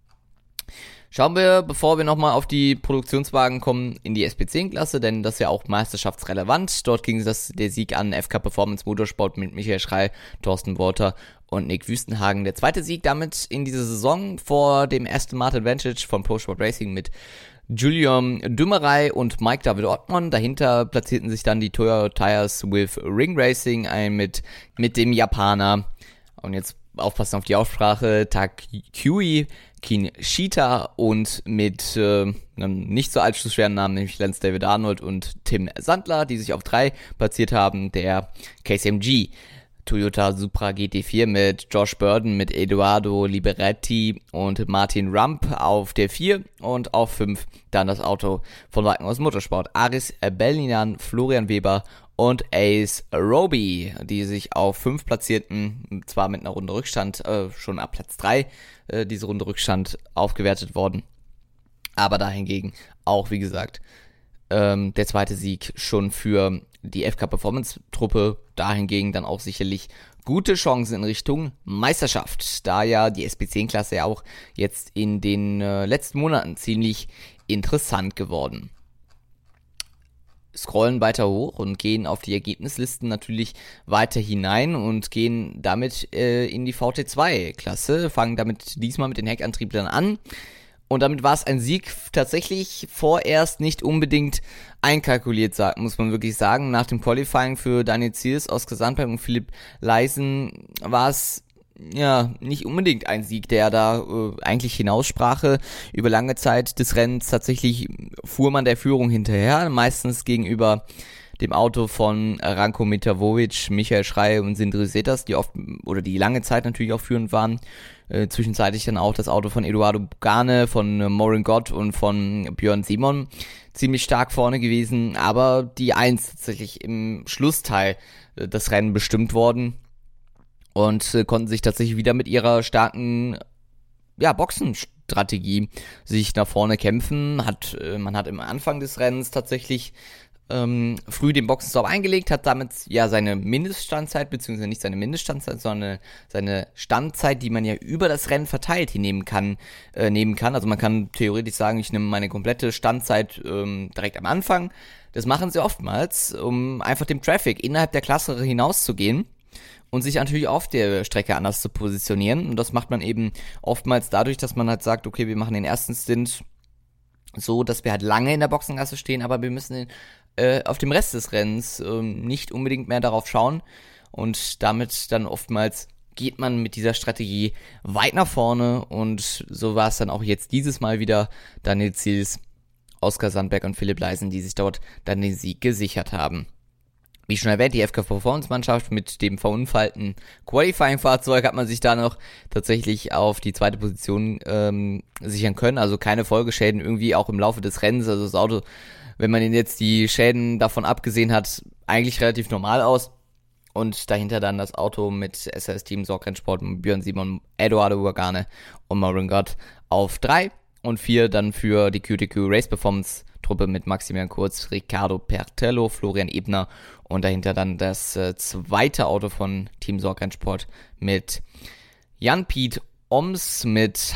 Schauen wir, bevor wir nochmal auf die Produktionswagen kommen, in die SP10-Klasse, denn das ist ja auch meisterschaftsrelevant. Dort ging der Sieg an FK Performance Motorsport mit Michael Schrei, Thorsten Wolter und Nick Wüstenhagen. Der zweite Sieg damit in dieser Saison vor dem Aston Martin Vantage von Pro Sport Racing mit Julian Dümmerei und Mike David Ottmann. Dahinter platzierten sich dann die Toyota Tires with Ring Racing ein mit dem Japaner. Und jetzt aufpassen auf die Aussprache. Takui Kinshita und mit einem nicht so allzu schweren Namen, nämlich Lance David Arnold und Tim Sandler, die sich auf 3 platziert haben. Der KCMG Toyota Supra GT4 mit Josh Burden, mit Eduardo Liberetti und Martin Rump auf der 4 und auf 5 dann das Auto von Walkenhaus Motorsport. Aris Bellinan, Florian Weber und Ace Roby, die sich auf 5 platzierten, zwar mit einer Runde Rückstand, schon ab Platz 3 diese Runde Rückstand aufgewertet worden, aber dahingegen auch, wie gesagt, der zweite Sieg schon für die FK Performance Truppe, dahingegen dann auch sicherlich gute Chancen in Richtung Meisterschaft, da ja die SP10-Klasse ja auch jetzt in den letzten Monaten ziemlich interessant geworden. Scrollen weiter hoch und gehen auf die Ergebnislisten natürlich weiter hinein und gehen damit in die VT2-Klasse, fangen damit diesmal mit den Heckantrieblern an. Und damit war es ein Sieg tatsächlich vorerst nicht unbedingt einkalkuliert, muss man wirklich sagen. Nach dem Qualifying für Daniel Ziers, Oskar Sandberg und Philipp Leisen war es ja nicht unbedingt ein Sieg, der da eigentlich hinaussprache. Über lange Zeit des Rennens tatsächlich fuhr man der Führung hinterher, meistens gegenüber dem Auto von Ranko Mitavovic, Michael Schrei und Sindri Setas, die oft oder die lange Zeit natürlich auch führend waren. zwischenzeitlich dann auch das Auto von Eduardo Bugane, von Morin Gott und von Björn Simon ziemlich stark vorne gewesen, aber die 1 tatsächlich im Schlussteil das Rennen bestimmt worden und konnten sich tatsächlich wieder mit ihrer starken Boxenstrategie sich nach vorne kämpfen. Man hat im Anfang des Rennens tatsächlich früh den Boxenstopp eingelegt, hat damit ja seine Mindeststandzeit, beziehungsweise nicht seine Mindeststandzeit, sondern seine Standzeit, die man ja über das Rennen verteilt nehmen kann. Also man kann theoretisch sagen, ich nehme meine komplette Standzeit direkt am Anfang. Das machen sie oftmals, um einfach dem Traffic innerhalb der Klasse hinauszugehen und sich natürlich auf der Strecke anders zu positionieren. Und das macht man eben oftmals dadurch, dass man halt sagt, okay, wir machen den ersten Stint so, dass wir halt lange in der Boxengasse stehen, aber wir müssen auf dem Rest des Rennens nicht unbedingt mehr darauf schauen. Und damit dann oftmals geht man mit dieser Strategie weit nach vorne. Und so war es dann auch jetzt dieses Mal wieder Daniel Ziels, Oskar Sandberg und Philipp Leisen, die sich dort dann den Sieg gesichert haben. Wie schon erwähnt, die FK Performance-Mannschaft mit dem verunfallten Qualifying-Fahrzeug hat man sich da noch tatsächlich auf die zweite Position sichern können. Also keine Folgeschäden irgendwie auch im Laufe des Rennens. Also das Auto, wenn man jetzt die Schäden davon abgesehen hat, eigentlich relativ normal aus. Und dahinter dann das Auto mit SAS-Team Sorgrennsport, Björn Simon, Eduardo Bugane und Morin Gott auf 3 und 4 dann für die QTQ Race Performance Truppe mit Maximilian Kurz, Riccardo Pertello, Florian Ebner und dahinter dann das zweite Auto von Team Sorgrennsport mit Jan-Piet Oms, mit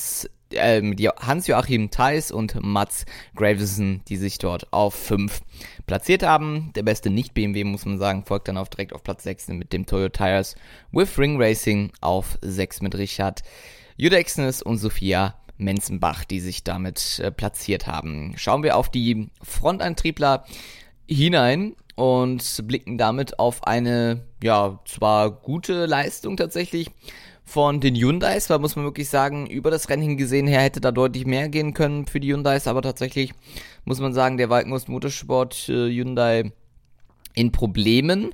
Hans-Joachim Theis und Mats Gravesen, die sich dort auf 5 platziert haben. Der beste Nicht-BMW, muss man sagen, folgt dann direkt auf Platz 6 mit dem Toyo Tires with Ring Racing auf 6 mit Richard Judexnes und Sophia Menzenbach, die sich damit platziert haben. Schauen wir auf die Frontantriebler hinein und blicken damit auf eine, zwar gute Leistung tatsächlich von den Hyundais, da muss man wirklich sagen, über das Rennen hingesehen her hätte da deutlich mehr gehen können für die Hyundais, aber tatsächlich muss man sagen, der Walkenhorst Motorsport Hyundai in Problemen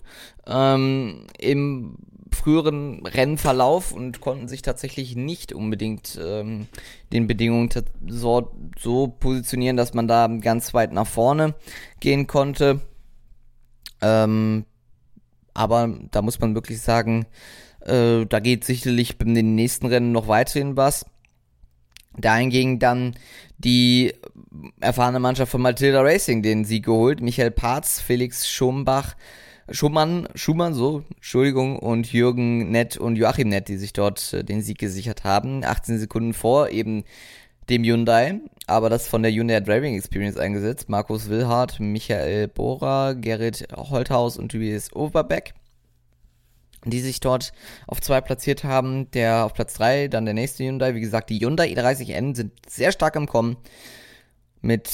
im früheren Rennverlauf und konnten sich tatsächlich nicht unbedingt den Bedingungen so positionieren, dass man da ganz weit nach vorne gehen konnte. Aber da muss man wirklich sagen, da geht sicherlich in den nächsten Rennen noch weiterhin was. Dahingegen dann die erfahrene Mannschaft von Matilda Racing den Sieg geholt. Michael Parz, Felix Schumann, und Jürgen Nett und Joachim Nett, die sich dort den Sieg gesichert haben. 18 Sekunden vor eben dem Hyundai, aber das von der Hyundai Driving Experience eingesetzt. Markus Willhardt, Michael Bohrer, Gerrit Holthaus und Tobias Overbeck, die sich dort auf 2 platziert haben. Der auf Platz 3, dann der nächste Hyundai. Wie gesagt, die Hyundai i30N sind sehr stark im Kommen. Mit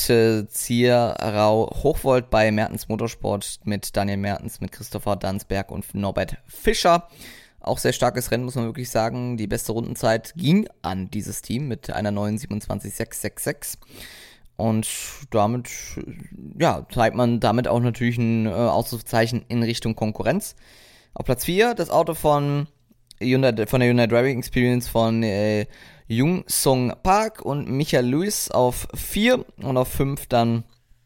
Zierau Hochvolt bei Mertens Motorsport, mit Daniel Mertens, mit Christopher Dansberg und Norbert Fischer. Auch sehr starkes Rennen, muss man wirklich sagen. Die beste Rundenzeit ging an dieses Team mit einer 9:27,666. Und damit, zeigt man damit auch natürlich ein Ausrufezeichen in Richtung Konkurrenz. Auf Platz 4 das Auto von der Hyundai Driving Experience von Jung Sung Park und Michael Lewis auf 4 und auf 5 dann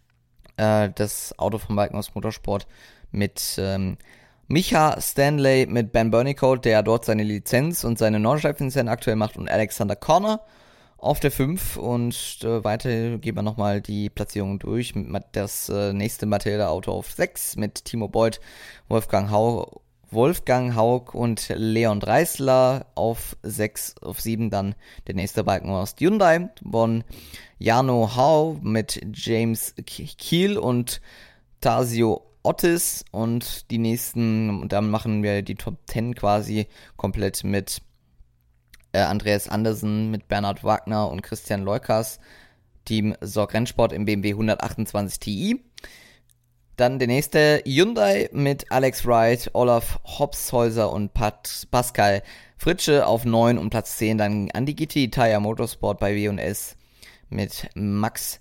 das Auto von Walkenhorst Motorsport mit Micha Stanley, mit Ben Burnicoat, der dort seine Lizenz und seine Nordschleife-Lizenz aktuell macht, und Alexander Corner auf der 5 und weiter gehen wir nochmal die Platzierung durch. Das nächste Matilda-Auto auf 6 mit Timo Beuth, Wolfgang Haug und Leon Dreisler auf 6, auf 7 dann der nächste Walkenhorst Hyundai von Jarno Hau mit James Kiel und Tasio Ottis, und die nächsten, und dann machen wir die Top 10 quasi komplett mit Andreas Andersen, mit Bernhard Wagner und Christian Leukas, Team Sorgrennsport im BMW 128 Ti. Dann der nächste Hyundai mit Alex Wright, Olaf Hopshäuser und Pascal Fritsche auf 9 und Platz 10 dann Andi Gitti, Taya Motorsport bei W&S mit Max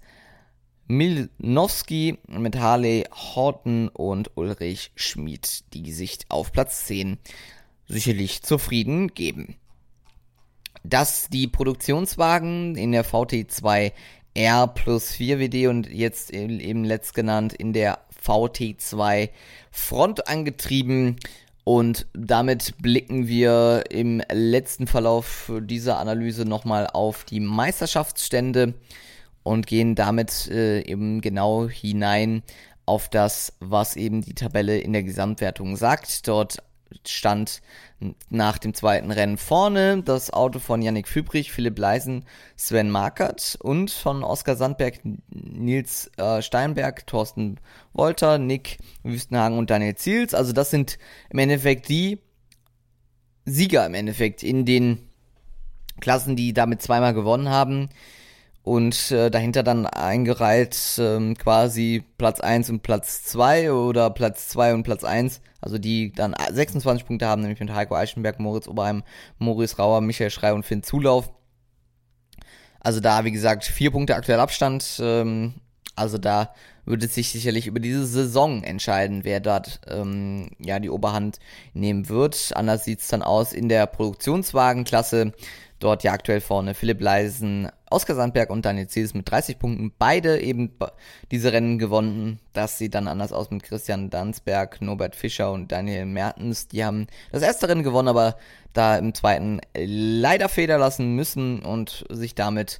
Milnowski, mit Harley Horton und Ulrich Schmid, die sich auf Platz 10 sicherlich zufrieden geben. dass die Produktionswagen in der VT2 R plus 4WD und jetzt eben letztgenannt in der VT2 frontangetrieben, und damit blicken wir im letzten Verlauf dieser Analyse nochmal auf die Meisterschaftsstände und gehen damit eben genau hinein auf das, was eben die Tabelle in der Gesamtwertung sagt. Dort stand nach dem zweiten Rennen vorne das Auto von Yannick Fübrich, Philipp Leisen, Sven Markert und von Oskar Sandberg, Nils Steinberg, Thorsten Wolter, Nick Wüstenhagen und Daniel Ziels. Also das sind im Endeffekt die Sieger im Endeffekt in den Klassen, die damit zweimal gewonnen haben. Und dahinter dann eingereiht quasi Platz 1 und Platz 2 oder Platz 2 und Platz 1, also die dann 26 Punkte haben, nämlich mit Heiko Eichenberg, Moritz Oberheim, Maurice Rauer, Michael Schrey und Finn Zulauf. Also da, wie gesagt, 4 Punkte aktuell Abstand. Also da würde es sich sicherlich über diese Saison entscheiden, wer dort die Oberhand nehmen wird. Anders sieht es dann aus in der Produktionswagenklasse. Dort ja aktuell vorne Philipp Leisen, Oskar Sandberg und Daniel Ziels mit 30 Punkten. Beide eben diese Rennen gewonnen. Das sieht dann anders aus mit Christian Dansberg, Norbert Fischer und Daniel Mertens. Die haben das erste Rennen gewonnen, aber da im zweiten leider Feder lassen müssen und sich damit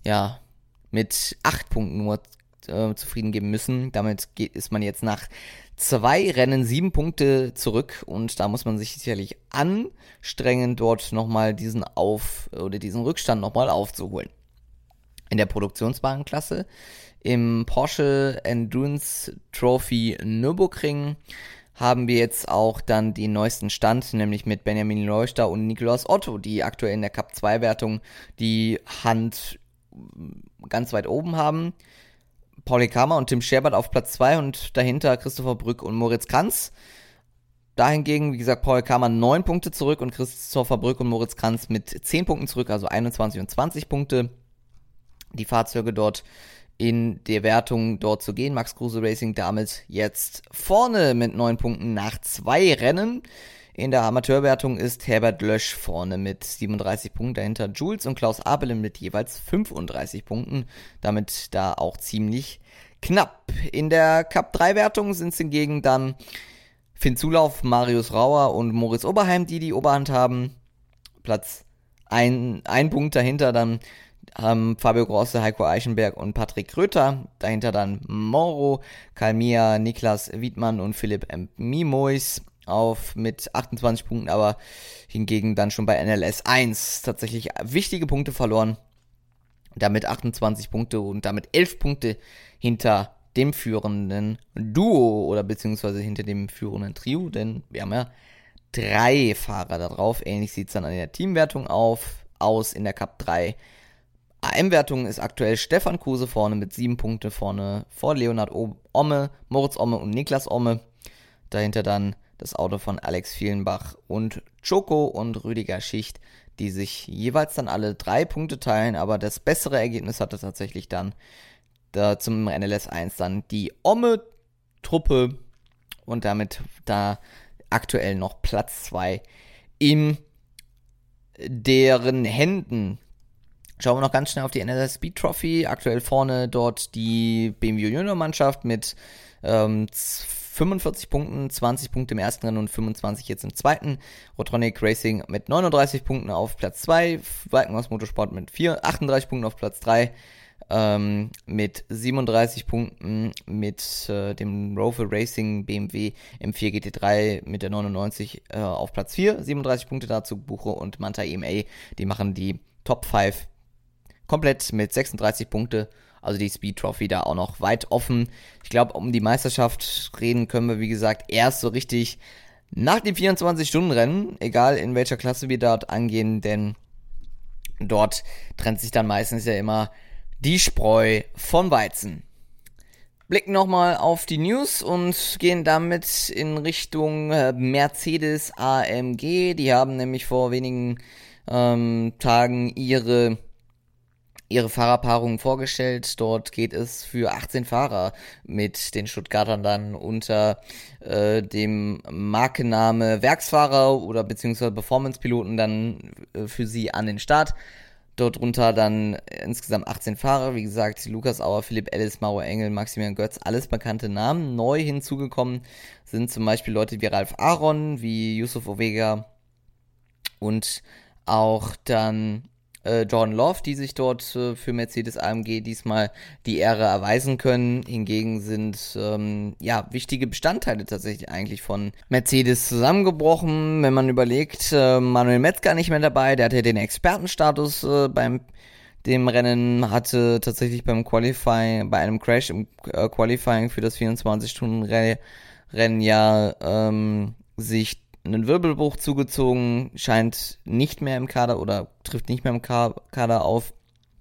mit 8 Punkten nur zufrieden geben müssen. Damit ist man jetzt nach 2 Rennen 7 Punkte zurück, und da muss man sich sicherlich anstrengen, dort nochmal diesen Rückstand nochmal aufzuholen. In der Produktionswagenklasse im Porsche Endurance Trophy Nürburgring haben wir jetzt auch dann den neuesten Stand, nämlich mit Benjamin Leuchter und Nikolaus Otto, die aktuell in der Cup 2 Wertung die Hand ganz weit oben haben. Pauli Kamer und Tim Scherbert auf Platz 2 und dahinter Christopher Brück und Moritz Kranz. Dahingegen, wie gesagt, Pauli Kamer 9 Punkte zurück und Christopher Brück und Moritz Kranz mit 10 Punkten zurück, also 21 und 20 Punkte. Die Fahrzeuge dort in der Wertung dort zu gehen. Max Kruse Racing damit jetzt vorne mit 9 Punkten nach 2 Rennen. In der Amateurwertung ist Herbert Lösch vorne mit 37 Punkten, dahinter Jules und Klaus Abelen mit jeweils 35 Punkten, damit da auch ziemlich knapp. In der Cup 3 Wertung sind es hingegen dann Finn Zulauf, Marius Rauer und Moritz Oberheim, die Oberhand haben. Platz 1 Punkt dahinter dann Fabio Grosse, Heiko Eichenberg und Patrick Kröter. Dahinter dann Mauro, Kalmia, Niklas Wiedmann und Philipp Mimois mit 28 Punkten, aber hingegen dann schon bei NLS 1 tatsächlich wichtige Punkte verloren. Damit 28 Punkte und damit 11 Punkte hinter dem führenden Duo oder beziehungsweise hinter dem führenden Trio, denn wir haben ja 3 Fahrer da drauf. Ähnlich sieht es dann an der Teamwertung aus in der Cup 3. AM-Wertung ist aktuell Stefan Kruse vorne mit 7 Punkte vorne vor Leonhard Omme, Moritz Omme und Niklas Omme. Dahinter dann das Auto von Alex Vielenbach und Choco und Rüdiger Schicht, die sich jeweils dann alle 3 Punkte teilen, aber das bessere Ergebnis hatte tatsächlich dann zum NLS 1 dann die Omme-Truppe und damit da aktuell noch Platz 2 in deren Händen. Schauen wir noch ganz schnell auf die NLS Speed Trophy. Aktuell vorne dort die BMW Junior Mannschaft mit 45 Punkten, 20 Punkte im ersten Rennen und 25 jetzt im zweiten. Rotronic Racing mit 39 Punkten auf Platz 2. Walkenhaus Motorsport mit 38 Punkten auf Platz 3. Mit 37 Punkten mit dem Rover Racing BMW M4 GT3 mit der 99 auf Platz 4. 37 Punkte dazu Buche und Manta EMA. Die machen die Top 5 komplett mit 36 Punkte. Also die Speed Trophy da auch noch weit offen. Ich glaube, um die Meisterschaft reden können wir, wie gesagt, erst so richtig nach dem 24-Stunden-Rennen, egal in welcher Klasse wir dort angehen, denn dort trennt sich dann meistens ja immer die Spreu vom Weizen. Blicken nochmal auf die News und gehen damit in Richtung Mercedes AMG. Die haben nämlich vor wenigen Tagen ihre ihre Fahrerpaarungen vorgestellt. Dort geht es für 18 Fahrer mit den Stuttgartern dann unter dem Markenname Werksfahrer oder beziehungsweise Performance-Piloten dann für sie an den Start. Dort drunter dann insgesamt 18 Fahrer, wie gesagt, Lukas Auer, Philipp Ellis, Mauro Engel, Maximilian Götz, alles bekannte Namen. Neu hinzugekommen sind zum Beispiel Leute wie Ralf Aron, wie Yusuf Ovega und auch dann Jordan Love, die sich dort für Mercedes AMG diesmal die Ehre erweisen können. Hingegen sind wichtige Bestandteile tatsächlich eigentlich von Mercedes zusammengebrochen. Wenn man überlegt, Manuel Metzger nicht mehr dabei, der hatte den Expertenstatus beim dem Rennen, hatte tatsächlich beim Qualifying, bei einem Crash im Qualifying für das 24-Stunden-Rennen sich einen Wirbelbruch zugezogen, scheint nicht mehr im Kader oder trifft nicht mehr im Kader auf.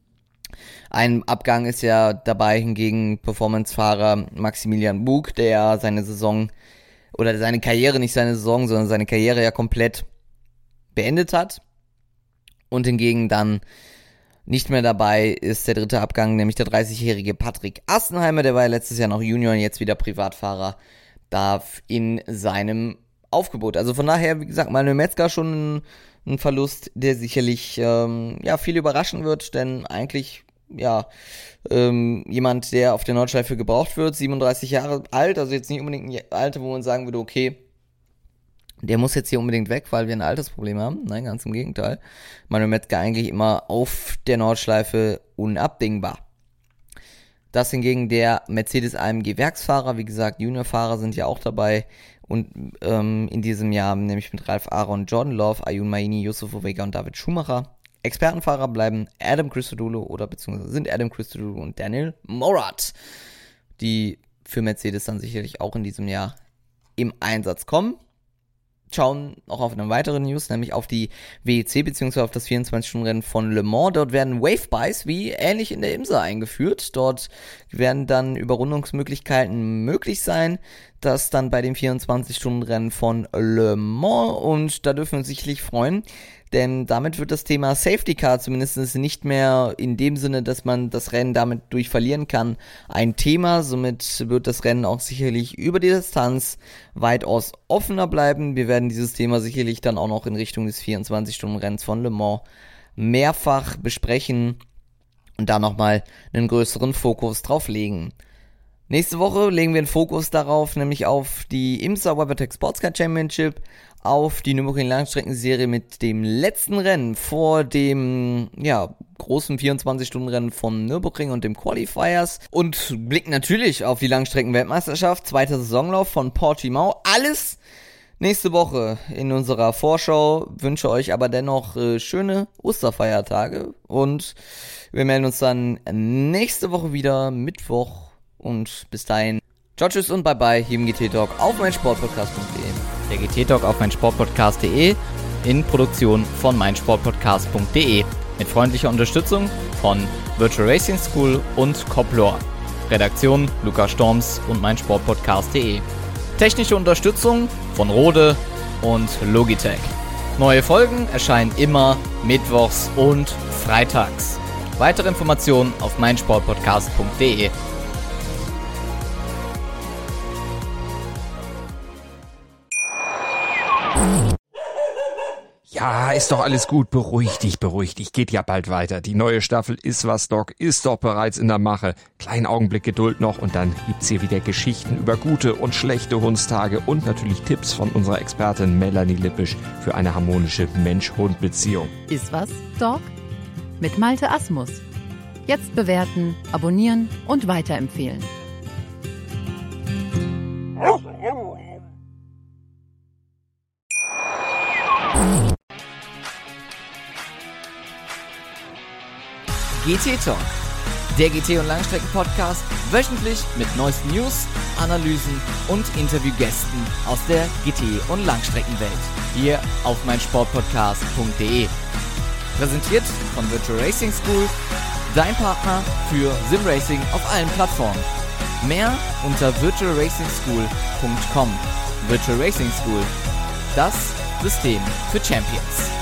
Ein Abgang ist ja dabei hingegen Performancefahrer Maximilian Bug, der seine Saison oder seine Karriere, nicht seine Saison, sondern seine Karriere ja komplett beendet hat. Und hingegen dann nicht mehr dabei ist der dritte Abgang, nämlich der 30-jährige Patrick Assenheimer, der war ja letztes Jahr noch Junior und jetzt wieder Privatfahrer, darf in seinem Aufgebot. Also von daher, wie gesagt, Manuel Metzger schon ein Verlust, der sicherlich viele überraschen wird, denn eigentlich jemand, der auf der Nordschleife gebraucht wird, 37 Jahre alt, also jetzt nicht unbedingt ein Alter, wo man sagen würde, okay, der muss jetzt hier unbedingt weg, weil wir ein Altersproblem haben. Nein, ganz im Gegenteil. Manuel Metzger eigentlich immer auf der Nordschleife unabdingbar. Das hingegen der Mercedes AMG Werksfahrer, wie gesagt, Juniorfahrer sind ja auch dabei. Und in diesem Jahr nämlich mit Ralf Aron, Jordan Love, Ayun Maini, Yusuf Ovega und David Schumacher. Expertenfahrer bleiben Adam Christodoulou sind Adam Christodoulou und Daniel Morat, die für Mercedes dann sicherlich auch in diesem Jahr im Einsatz kommen. Schauen auch auf eine weitere News, nämlich auf die WEC bzw. auf das 24-Stunden-Rennen von Le Mans. Dort werden Wave-Buys wie ähnlich in der IMSA eingeführt. Dort werden dann Überrundungsmöglichkeiten möglich sein. Das dann bei dem 24-Stunden-Rennen von Le Mans und da dürfen wir uns sicherlich freuen, denn damit wird das Thema Safety Car zumindest nicht mehr in dem Sinne, dass man das Rennen damit durch verlieren kann, ein Thema. Somit wird das Rennen auch sicherlich über die Distanz weitaus offener bleiben. Wir werden dieses Thema sicherlich dann auch noch in Richtung des 24-Stunden-Rennens von Le Mans mehrfach besprechen und da nochmal einen größeren Fokus drauf legen. Nächste Woche legen wir den Fokus darauf, nämlich auf die IMSA WeatherTech Sportscar Championship, auf die Nürburgring Langstreckenserie mit dem letzten Rennen vor dem großen 24-Stunden-Rennen von Nürburgring und dem Qualifiers und blicken natürlich auf die Langstrecken-Weltmeisterschaft, zweiter Saisonlauf von Portimao. Alles nächste Woche in unserer Vorschau. Wünsche euch aber dennoch schöne Osterfeiertage und wir melden uns dann nächste Woche wieder, Mittwoch. Und bis dahin, ciao, tschüss und bye bye hier im GT-Talk auf meinsportpodcast.de. Der GT-Talk auf meinsportpodcast.de in Produktion von meinsportpodcast.de mit freundlicher Unterstützung von Virtual Racing School und Coplor. Redaktion Lukas Storms und meinsportpodcast.de. Technische Unterstützung von Rode und Logitech. Neue Folgen erscheinen immer mittwochs und freitags. Weitere Informationen auf meinsportpodcast.de. Ja, ist doch alles gut. Beruhig dich. Geht ja bald weiter. Die neue Staffel Ist was, Doc ist doch bereits in der Mache. Kleinen Augenblick Geduld noch und dann gibt's hier wieder Geschichten über gute und schlechte Hundstage und natürlich Tipps von unserer Expertin Melanie Lippisch für eine harmonische Mensch-Hund-Beziehung. Ist was, Doc? Mit Malte Asmus. Jetzt bewerten, abonnieren und weiterempfehlen. GT Talk, der GT- und Langstrecken-Podcast, wöchentlich mit neuesten News, Analysen und Interviewgästen aus der GT- und Langstreckenwelt. Hier auf meinsportpodcast.de. Präsentiert von Virtual Racing School, dein Partner für Simracing auf allen Plattformen. Mehr unter virtualracingschool.com. Virtual Racing School, das System für Champions.